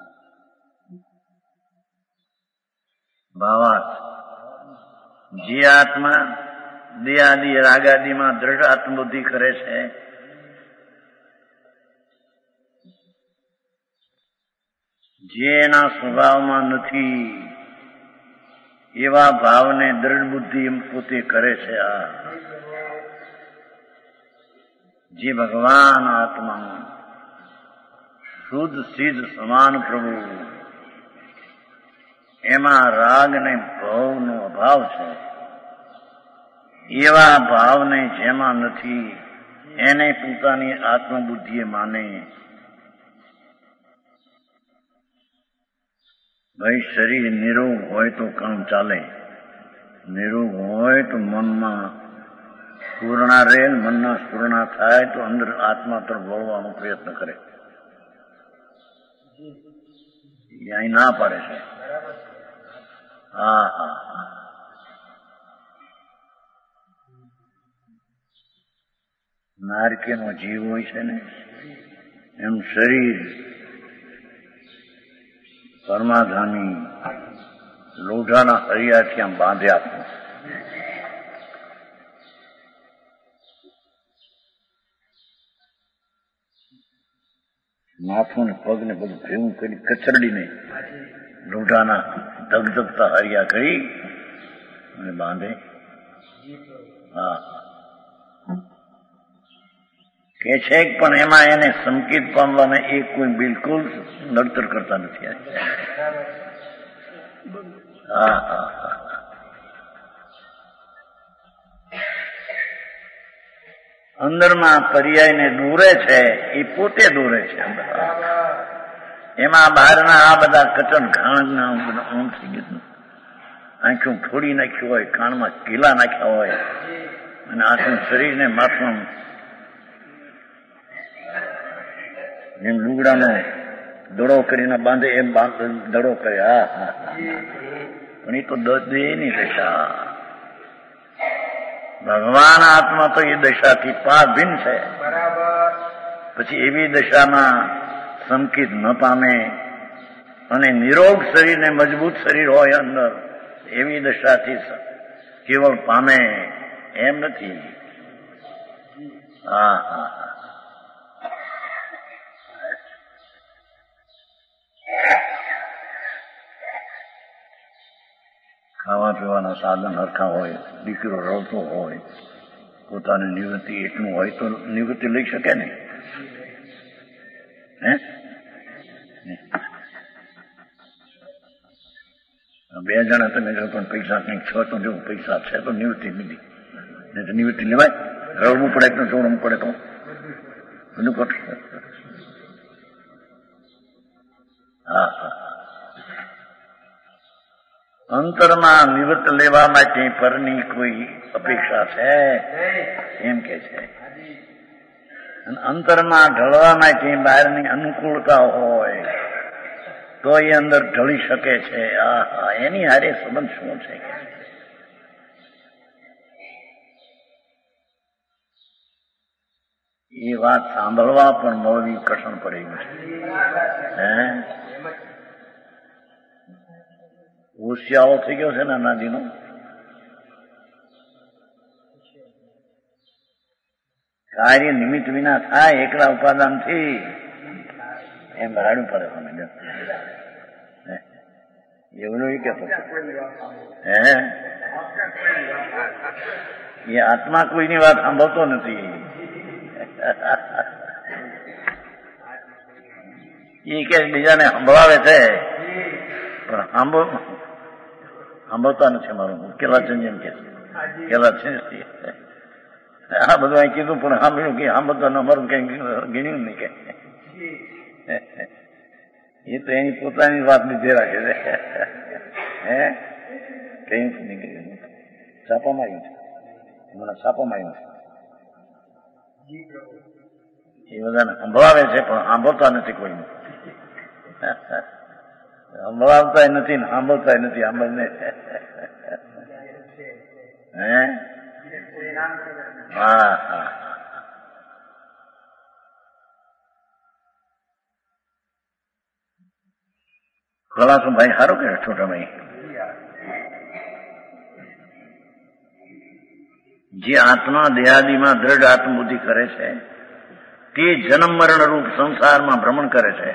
ભાવાર્થ જે આત્મા દેહાદિ રાગાદિમાં દ્રઢ આત્મબુદ્ધિ કરે છે, જે એના સ્વભાવમાં નથી એવા ભાવને દ્રઢ બુદ્ધિ પોતે કરે છે. આ જે ભગવાન આત્મા શુદ્ધ સિદ્ધ સમાન પ્રભુ એમાં રાગ ને ભાવનો અભાવ છે, એવા ભાવને જેમાં નથી એને પોતાની આત્મબુદ્ધિએ માને. ભાઈ શરીર નિરોગ હોય તો કામ ચાલે, નિરોગ હોય તો મનમાં સ્ફૂર્ણા રહે, મનના સ્ફૂર્ણા થાય તો અંદર આત્મા તરફ વળવાનો પ્રયત્ન કરે. અહીં ના પાડે છે. હા હા. નારકેનો જીવ હોય છે ને એમ શરીર પરમાધામી લોઢાના હરિયાથી આમ બાંધ્યા. માથું ને પગ ને બધું ભેગું કરી કચરડીને લોઢાના ધગધગતા હરિયા કરી અને બાંધે. હા. કે છે પણ એમાં એને સંકેત પામવાના એ કોઈ બિલકુલ નડતર કરતા નથી. હા હા હા. અંદરમાં પર્યાયને દોરે છે, એ પોતે દોરે છે અંદર. એમાં બહારના આ બધા કચન ઘાણના આમ થઈ ગયું, આંખું ફોડી નાખ્યું હોય, કાનમાં કીલા નાખ્યા હોય, અને આખું શરીરને માથું જેમ લુગડાનો દડો કરીને બાંધે એમ દડો કરે. હા હા પણ એ તો દેહની દશા. ભગવાન આત્મા તો એ દશાથી પાર ભિન્ન છે. પછી એવી દશામાં સંકિત ન પામે અને નિરોગ શરીર ને મજબૂત શરીર હોય અંદર, એવી દશાથી કેવળ પામે એમ નથી. હા હા હા. ખાવા પીવાના સાધન હરખા હોય, દીકરો રડતો હોય, પોતાની નિવૃત્તિ એટલું હોય તો નિવૃત્તિ લઈ શકે ને. બે જણા તમે જો પણ પૈસા કંઈક છો તો જો પૈસા છે તો નિવૃત્તિ લીધી, નહીં તો નિવૃત્તિ લેવાય. રડવું પડે તો ચોડવું પડે તો બધું કર. હા હા. અંતરમાં નિવૃત્ત લેવા માટે પરની કોઈ અપેક્ષા છે એમ કે છે. અંતરમાં ઢળવા માટે બહારની અનુકૂળતા હોય તો એ અંદર ઢળી શકે છે. એની હારે સંબંધ શું છે? એ વાત સાંભળવા પણ મળવી કઠણ પડે છે. હોશિયારો થઈ ગયો છે ને નાદીનો. કાર્ય નિમિત્ત વિના થાય એકલા ઉપાદાનથી એમ ભરાડવું પડે. એવું એ કેતો એ આત્મા કોઈની વાત સાંભળતો નથી. એ કે બીજાને સંભળાવે છે પણ સાંભળતા નથી. મારું કેલાચંદ એમ કે કેલાચંદ આ બધું અહીં કીધું પણ સાંભળ્યું કે સાંભળતા અમારું કઈ ગણ્યું નહીં કે. એ તો એની પોતાની વાત લીધે રાખે છે. કઈ નહીં છાપામાં આવ્યું છે, મને છાપામાં આવ્યું છે. એ બધાને સંભળાવે છે પણ સાંભળતા નથી કોઈને. સંભળાવતા નથી ને સાંભળતા નથી. સાંભળને હા હા. ખલાસો ભાઈ સારો કે છોટા ભાઈ? જે આત્મા દેહાદિમાં દ્રઢ આત્મબુદ્ધિ કરે છે તે જન્મ મરણ રૂપ સંસારમાં ભ્રમણ કરે છે.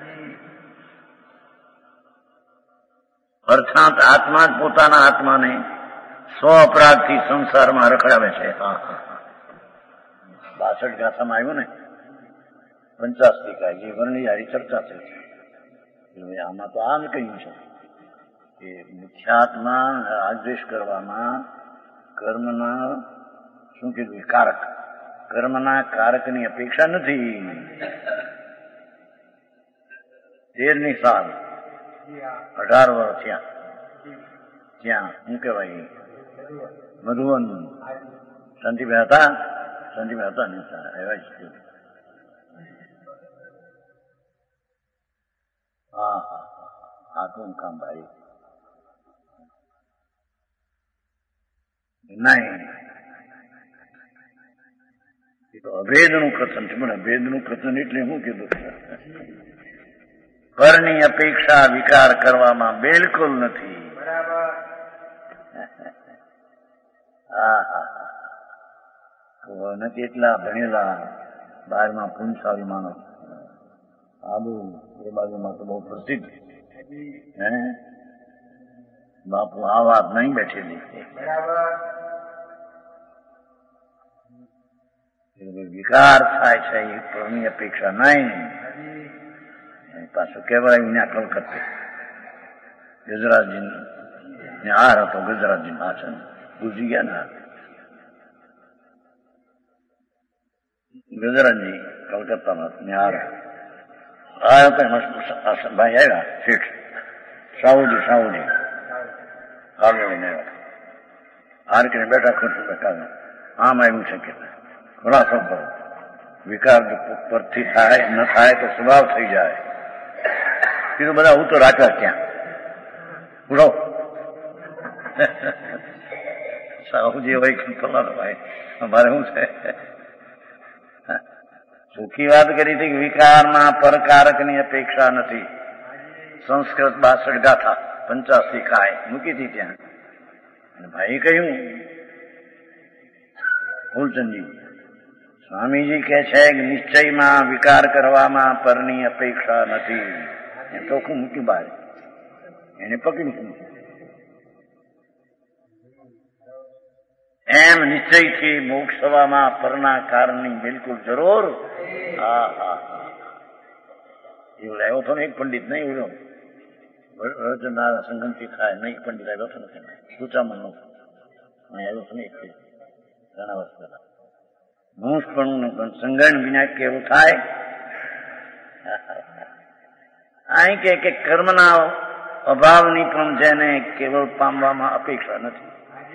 અર્થાત આત્મા જ પોતાના આત્માને સ્વ અપરાધથી સંસારમાં રખડાવે છે. 62 ગાથામાં આવ્યું ને 50 જે વર્ણની હારી ચર્ચા છે. આમાં તો આમ કહ્યું છે કે મિથ્યાત્મા રાગદ્વેષ કરવામાં કર્મના શું કીધું કારક, કર્મના કારકની અપેક્ષા નથી. 13ની સાલ 18 વર્ષ થયા ત્યાં શું કહેવાય મધુવન શાંતિભાઈ હતા. શાંતિભાઈ હતા ને એવા જ. હા હા હા તો કામ ભાઈ નહીં. એ તો અભેદનું કથન છે. પણ અભેદનું કથન એટલે શું કીધું? પરની અપેક્ષા વિકાર કરવામાં બિલકુલ નથી. હા હા નથી એટલા ભણેલા 12માં પુંસાળી માણસ આબુ એ બાજુમાં તો બહુ પ્રસિદ્ધ. બાપુ આ વાત નહીં બેઠેલી. વિકાર થાય છે એ પરની અપેક્ષા નહીં. પાછું કહેવાય વિના કલકત્તે ગજરાજી હાર હતો. ગજરાજી પાછળ ગુજી ગયા ને ગજરાજી કલકત્તામાં હાર આવ્યો તો ભાઈ આવ્યા શેઠ સાઉજી કાગળ લઈને આવ્યા આરકીને બેઠા ખુશ કાગળ આમ આવ્યું છે કે ખુલાસો કરો વિકાર પરથી થાય ન થાય તો સ્વભાવ થઈ જાય કીધું બધા હું તો રાખ્યા ક્યાં ઉડો સાહુજી હોય કે ભાઈ અમારે શું છે સુખી વાત કરી હતી કે વિકારમાં પરકારકની અપેક્ષા નથી. સંસ્કૃત 62 ગાથા 85 કાય મૂકી હતી ત્યાં. અને ભાઈ કહ્યું ફૂલચંદજી સ્વામીજી કે છે કે નિશ્ચયમાં વિકાર કરવામાં પરની અપેક્ષા નથી. એ ચોખ્ખું મૂક્યું બહાર એને પકડ્યું. એમ નિશ્ચયથી મોક્ષ થવામાં પરના કારણની બિલકુલ જરૂર. એવું આવ્યો હતો ને એક પંડિત નહીં ઉડ્યો સંગમથી થાય નહીં પંડિત આવ્યો હતો નથી સૂચામણ નો આવ્યો હતો ને એક ઘણા વર્ષ પહેલા મોક્ષ પણ સંગણ વિના કેવું થાય. અહીં કે કર્મના અભાવની પણ જેને કેવળ પામવામાં અપેક્ષા નથી.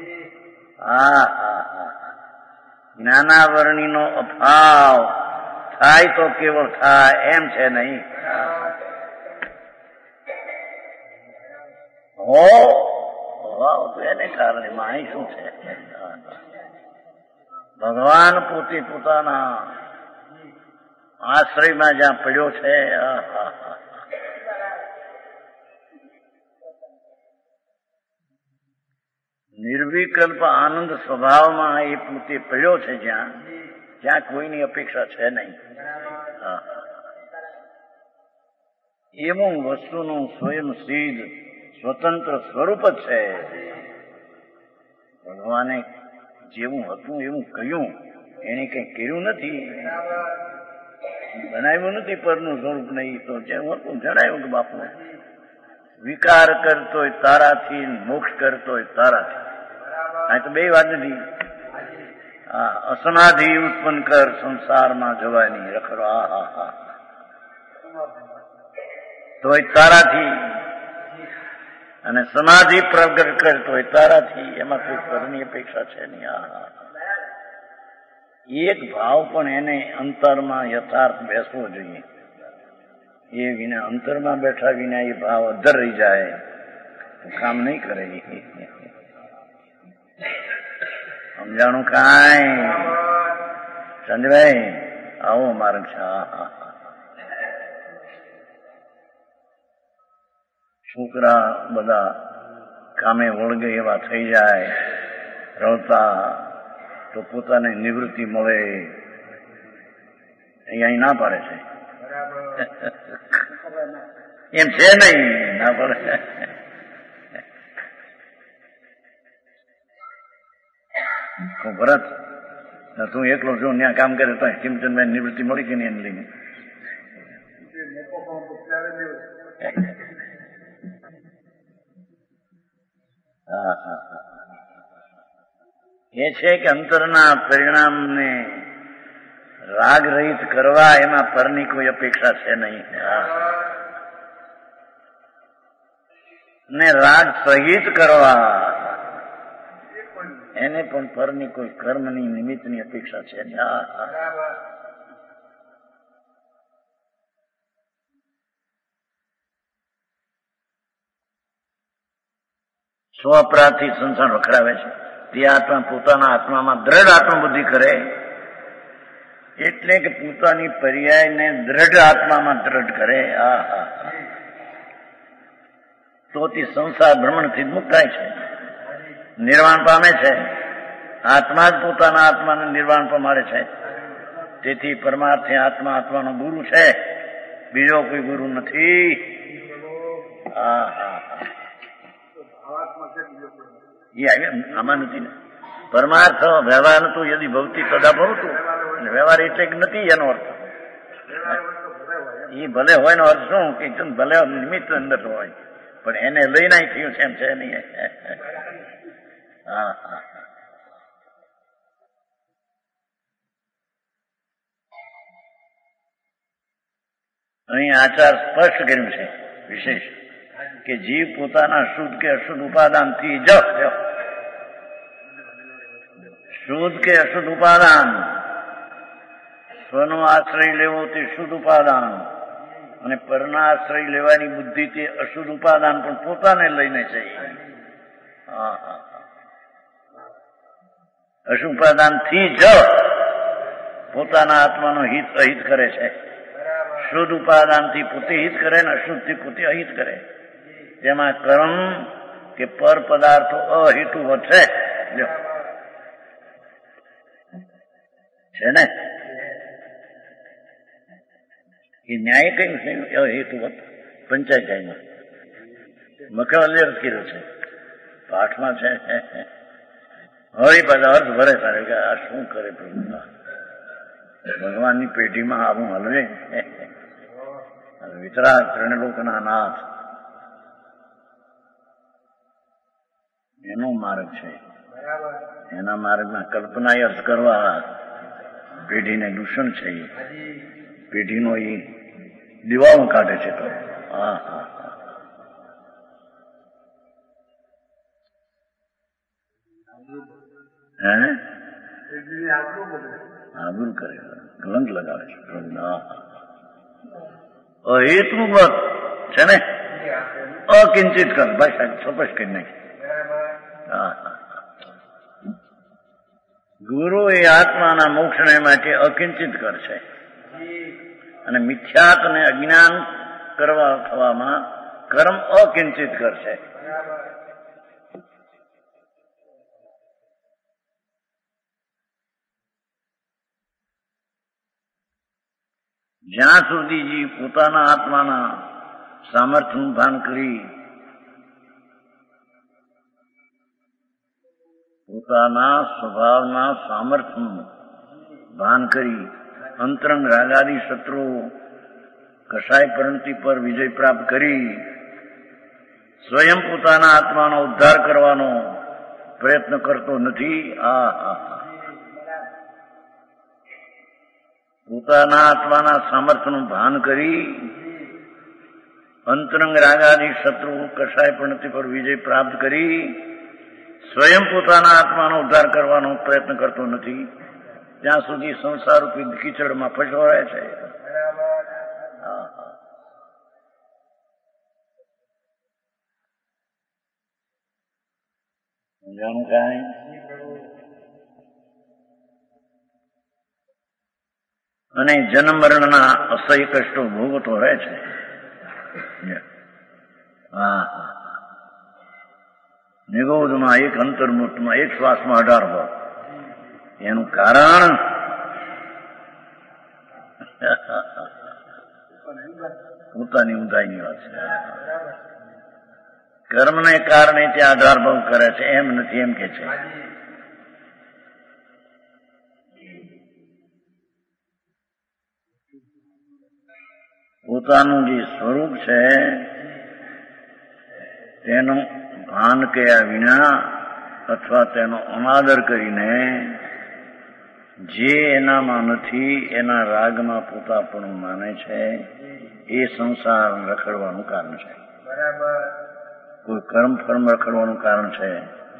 જ્ઞાનાવરણીનો અભાવ થાય તો કેવળ થાય એમ છે નહીં. અભાવ તો એને કારણે માહી શું છે ભગવાન પોતે પોતાના આશ્રયમાં જ્યાં પડ્યો છે નિર્વિકલ્પ આનંદ સ્વભાવમાં એ પોતે પડ્યો છે જ્યાં કોઈની અપેક્ષા છે નહીં. એવું વસ્તુનું સ્વયં સિદ્ધ સ્વતંત્ર સ્વરૂપ જ છે. ભગવાને જેવું હતું એવું કહ્યું, એને કઈ કર્યું નથી, બનાવ્યું નથી પરનું સ્વરૂપ નહીં. તો જેવું હતું જણાવ્યું કે બાપુ વિકાર કરતોય તારાથી, મોક્ષ કરતોય તારાથી. આ તો બે વાત નથી. અસનાધિ ઉત્પન્ન કર, સંસારમાં જવાની રખડો. તોય તારાથી, અને સમાધિ પ્રગટ કરતોય તારાથી. એમાં કોઈ પરની અપેક્ષા છે નહીં. એક ભાવ પણ એને અંતરમાં યથાર્થ બેસવો જોઈએ. એ વિના અંતરમાં બેઠા વિના એ ભાવ અધર રહી જાય તો કામ નહીં કરે. સમજાણું કાંઈ? ચંદ્રભાઈ આવો માર્ગ છે. છોકરા બધા કામે વળગે એવા થઈ જાય રડતા, તો પોતાને નિવૃત્તિ મળે. અહીંયા ના પાડે છે એમ છે નહીં, ના પડે. ભરત તું એકલો જો ત્યાં કામ કરે તો કિમચંદભાઈ નિવૃત્તિ મળી કે નહીં એને લઈને? એ છે કે અંતરના પરિણામને રાગ રહિત કરવા, એમાં પરની કોઈ અપેક્ષા છે નહીં. ને રાગ સહિત કરવા, એને પણ પરની કોઈ કર્મની નિમિત્તની અપેક્ષા છે. સ્વઅપરાધથી સંસાર વખરાવે છે. તે આત્મા પોતાના આત્મામાં દ્રઢ આત્મબુદ્ધિ કરે, એટલે કે પોતાની પર્યાયને દ્રઢ આત્મામાં દ્રઢ કરે. તો તે સંસાર ભ્રમણથી મુક્ત થાય છે, નિર્વાણ પામે છે. આત્મા જ પોતાના આત્માને નિર્વાણ પામે છે. તેથી પરમાર્થે આત્મા આત્માનો ગુરુ છે, બીજો કોઈ ગુરુ નથી. આમાં નથી ને પરમાર્થ વ્યવહાર તું યદિ ભવતી સદા ભવતું. વ્યવહાર એટલે નથી એનો અર્થ. એ ભલે હોય નો અર્થ શું કે ભલે નિમિત્ત અંદર હોય, પણ એને લઈને થયું છે એમ છે નહીં. અહીં આચાર સ્પષ્ટ કર્યું છે વિશેષ કે જીવ પોતાના શુદ્ધ કે અશુદ્ધ ઉપાદાનથી શુદ્ધ કે અશુદ્ધ ઉપાદાન, સ્વનો આશ્રય લેવો તે શુદ્ધ ઉપાદાન અને પરના આશ્રય લેવાની બુદ્ધિ તે અશુદ્ધ ઉપાદાન પણ પોતાને લઈને છે. અશુદ્ધ ઉપાદાનથી જ પોતાના આત્માનો હિત અહિત કરે છે. શુદ્ધ ઉપાદાનથી પોતે હિત કરે ને અશુદ્ધથી પોતે અહિત કરે. તેમાં કર્મ કે પર પદાર્થો અહેતુવત છે ને એ ન્યાય કયું છે અહેતુવત? પંચાયતમાં મખવલ્ય અર્થ કીધો છે, પાઠમાં છે. હવે બધા અર્થ ભરે તારે કે આ શું કરે પ્રભુ, ભગવાનની પેઢીમાં આવું હલવે. વિતરાગ ત્રણલોકના નાથ એનો માર્ગ છે. એના માર્ગમાં કલ્પના અર્થ કરવા પેઢીને દૂષણ છે. પેઢીનો એ દિવાળો કાઢે છે. તો આબરૂ કરે, કલંક લગાવે છે. અહેતુવત છે ને, અકિંચિત કર. ભાઈ સાહેબ સ્પષ્ટ કરી નાખી. ગુરુ એ આત્માના મોક્ષને માટે અકિંચિત કર છે અને મિથ્યાત અને અજ્ઞાન કરવા થવામાં કર્મ અકિંચિત કર છે. જ્યાં સુધી જીવ પોતાના આત્માના સામર્થ્યનું ભાન કરી, પોતાના સ્વભાવના સામર્થ્યનું ભાન કરી અંતરંગ રાગાદી શત્રુઓ કસાય પરિણતિ પર વિજય પ્રાપ્ત કરી સ્વયં પોતાના આત્માનો ઉદ્ધાર કરવાનો પ્રયત્ન કરતો નથી. પોતાના આત્માના સામર્થ્યનું ભાન કરી અંતરંગ રાગાદી શત્રુઓ કસાય પરિણતિ પર વિજય પ્રાપ્ત કરી સ્વયં પોતાના આત્માનો ઉદ્ધાર કરવાનો પ્રયત્ન કરતો નથી ત્યાં સુધી સંસાર રૂપી કીચડમાં ફસવો રહે છે. સમજાણું કાંઈ? અને જન્મ મરણના અસહ્ય કષ્ટો ભોગવતો રહે છે. નિગોદમાં એક અંતર્મુક્તમાં એક શ્વાસમાં 18 ભાવ. એનું કારણ પોતાની ઊંધાઈની વાત છે. કર્મને કારણે ત્યાં 18 ભાવ કરે છે એમ નથી, એમ કે છે. પોતાનું જે સ્વરૂપ છે તેનું ભાન કર્યા વિના અથવા તેનો અનાદર કરીને જે એનામાં નથી એના રાગમાં પોતાપણું માને છે એ સંસાર રખડવાનું કારણ છે. કોઈ કર્મ ફર્મ રખડવાનું કારણ છે.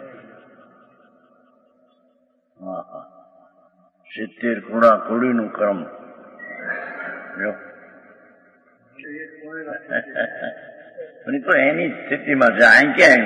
70 ઘોડા ઘોડીનું કર્મ. તો એની સ્થિતિમાં છે. અહીં ક્યાં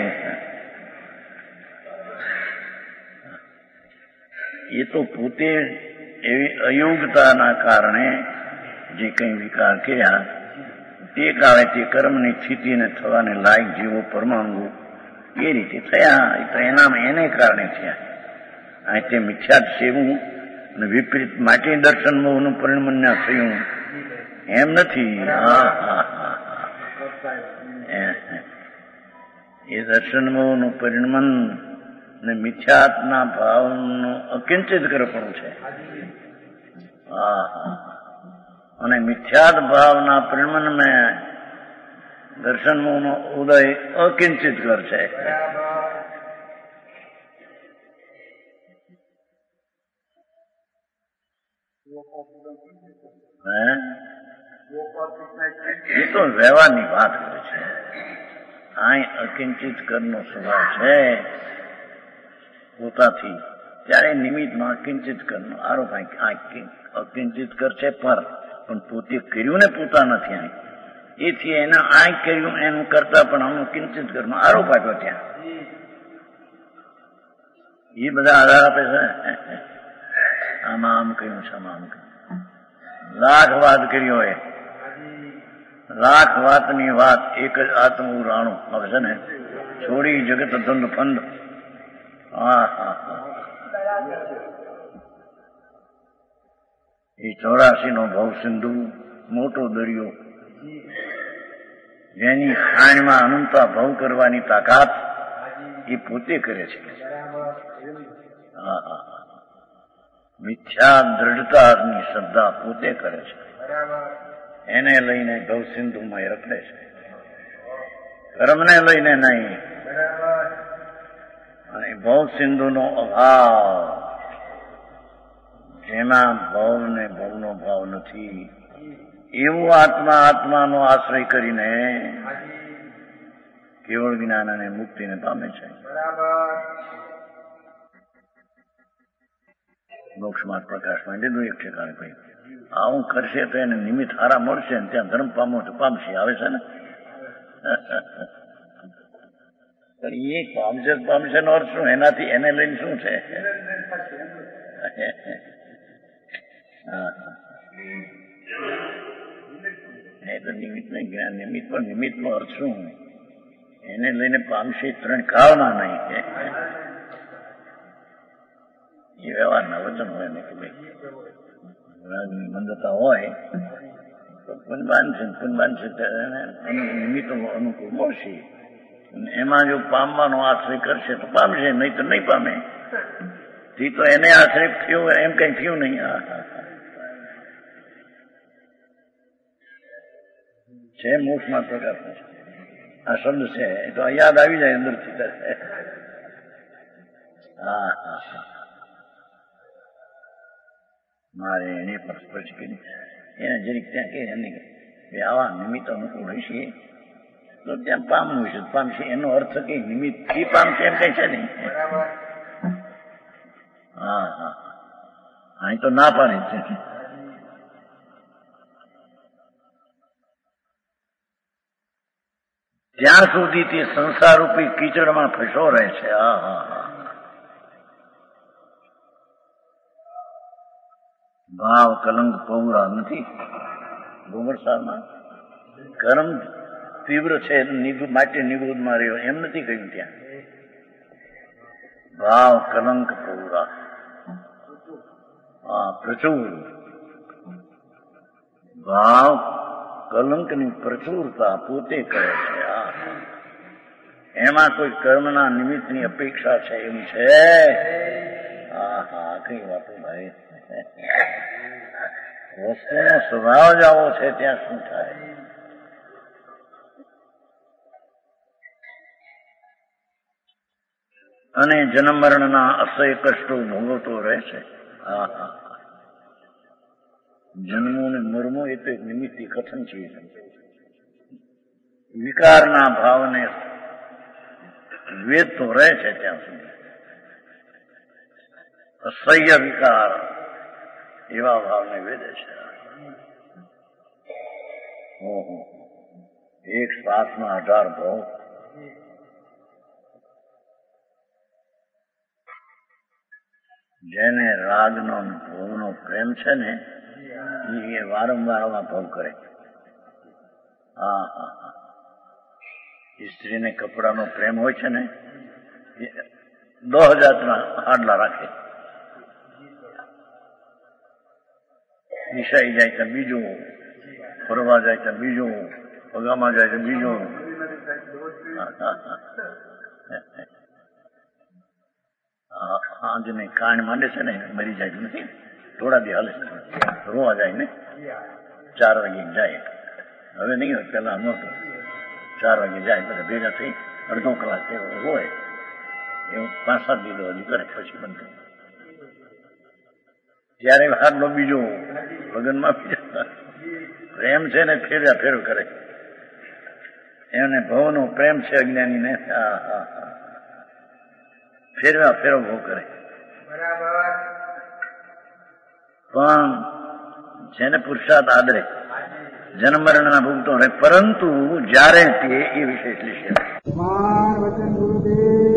એ તો પોતે એવી અયોગ્યતાના કારણે જે કંઈ વિકાર કર્યા તે કાળે તે કર્મની સ્થિતિને થવાને લાયક જીવો પરમાણુ એ રીતે થયા. તો એનામાં એને કારણે થયા. અહીં તે મિથ્યાત સેવું અને વિપરીત માટે દર્શન મોહનું પરિણમન થયું એમ નથી. એ દર્શન મોહનું પરિણમન ને મિથ્યાત્મના ભાવનું અકિંચિત કરપણું છે. અને મિથ્યાત ભાવના પરિણમન में દર્શન મોહનો ઉદય અકિંચિત કર છે. એ તો વ્યવહારની વાત કરે છે. અહીં અકિંચિત કરનો સ્વભાવ છે પોતાથી, ત્યારે નિમિત્તમાં અકિંચિત કરનો આરોપ. અકિંચિત કર છે પર, પણ પોતે કર્યું ને પોતા નથી અહીં, એથી એના આ કર્યું એનું કરતા પણ આનું કિંચિત કરનો આરોપ આપ્યો ત્યાં. એ બધા આધાર આપે છે. આમાં આમ કહ્યું છે, આમાં આમ કહ્યું. લાખ વાત કર્યો હોય, લાખ વાતની વાત એક જ આત્મ રાણું આવે છે ને, છોડી જગત ધંધ ફંદ. હા હા હા, એ 84 નો ભવ સિંધુ મોટો દરિયો, જેની ખાણમાં અનંતા ભવ કરવાની તાકાત એ પોતે કરે છે. હા હા, મિથ્યા દ્રઢતાની શ્રદ્ધા પોતે કરે છે. એને લઈને ભવ સિંધુમાં રખડે છે, કર્મને લઈને નહીં. અને ભવ સિંધુનો અભાવ, જેમાં ભવ ને ભવનો ભાવ નથી, એવું આત્માનો આશ્રય કરીને કેવળ જ્ઞાન અને મુક્તિને પામે છે. મોક્ષમાં પ્રકાશમાં લીધું એક ઠેકાણે કહ્યું, આવું કરશે તો એને નિમિત્ત હારા મળશે ને ત્યાં ધર્મ પામો તો પામશે. આવે છે ને, એ પામશે નો અર્થ શું? એનાથી એને લઈને શું છે? એ તો નિમિત્ત નહીં, જ્ઞાન નિમિત્ત. પણ નિમિત્ત નો અર્થ શું? એને લઈને પામશે ત્રણ કાળમાં નહીં. એ વ્યવહારના વચન હોય ને કે ભાઈ મંદતા હોય તો પુનબાન છે નિમિત્તો અનુકૂળ મળશે. એમાં જો પામવાનો આશ્રય કરશે તો પામશે, નહીં તો નહીં પામે. તે તો એને આશ્રય થયો એમ કઈ થયું નહીં. છે મોક્ષમાં પ્રકાશ આ શબ્દ છે એ તો યાદ આવી જાય અંદરથી. હા હા હા, મારે એને પર સ્પર્શ કરી એને જરીક ત્યાં કે આવા નિમિત્ત અનુકૂળ હશે તો ત્યાં પામવું છે, પામશે. એનો અર્થ કઈ નિમિત્ત થી પામશે એમ કઈ છે નહીં. હા હા, અહીં તો ના પાડે છે. ત્યાં સુધી તે સંસારરૂપી કીચડમાં ફસો રહે છે. હા હા હા, ભાવ કલંક પૌરા નથી. ગોમરસામાં કર્મ તીવ્ર છે માટે નિવૃત્તમાં રહ્યો એમ નથી કહ્યું. ત્યાં ભાવ કલંક પૌરા, હા પ્રચુર ભાવ કલંકની પ્રચુરતા પોતે કરે છે. એમાં કોઈ કર્મના નિમિત્તની અપેક્ષા છે એમ છે? હા હા, કઈ વાતો ભાઈ. વસ્તુનો સ્વભાવ જ આવો છે ત્યાં શું થાય? અને જન્મ મરણના અસહ્ય કષ્ટો ભોગવતો રહે છે. હા હા, જન્મો ને મરમો એ તો એક નિમિત્તી કથન છે. વિકારના ભાવને વેદતો રહે છે ત્યાં સુધી. અસહ્ય વિકાર એવા ભાવને વેદે છે. એક શ્વાસમાં 18 ભાવ. જેને રાગનો ભોગનો પ્રેમ છે ને એ વારંવાર આવા ભોગ કરે. હા હા હા, સ્ત્રીને કપડાનો પ્રેમ હોય છે ને 10 જાતના હાડલા રાખે. નિશાઈ જાય તો બીજું, ફરવા જાય તો બીજું, પગામાં જાય તો બીજું. આંજને કાન માંડે છે ને મરી જાય નથી, થોડા દી હાલે રોવા જાય ને. 4 વાગે જાય, હવે નહીં હોય, પેલા નહોતું. 4 વાગે જાય બધા ભેગા થઈ અડધો કલાક હોય એવું 5-7 દિવસ હજી કરે, પછી બંધ કરે. ત્યારે હાડલો બીજો લગ્નમાં પ્રેમ છે ને ફેરવ્યા ફેરવ કરે. એમને ભવનો પ્રેમ છે અજ્ઞાનીને, ફેરવ્યા ફેરવ કરે. પણ જેને પુરુષાર્થ આદરે જન્મ મરણના ભોગતો રહે, પરંતુ જ્યારે તે એ વિશેષ લેશે.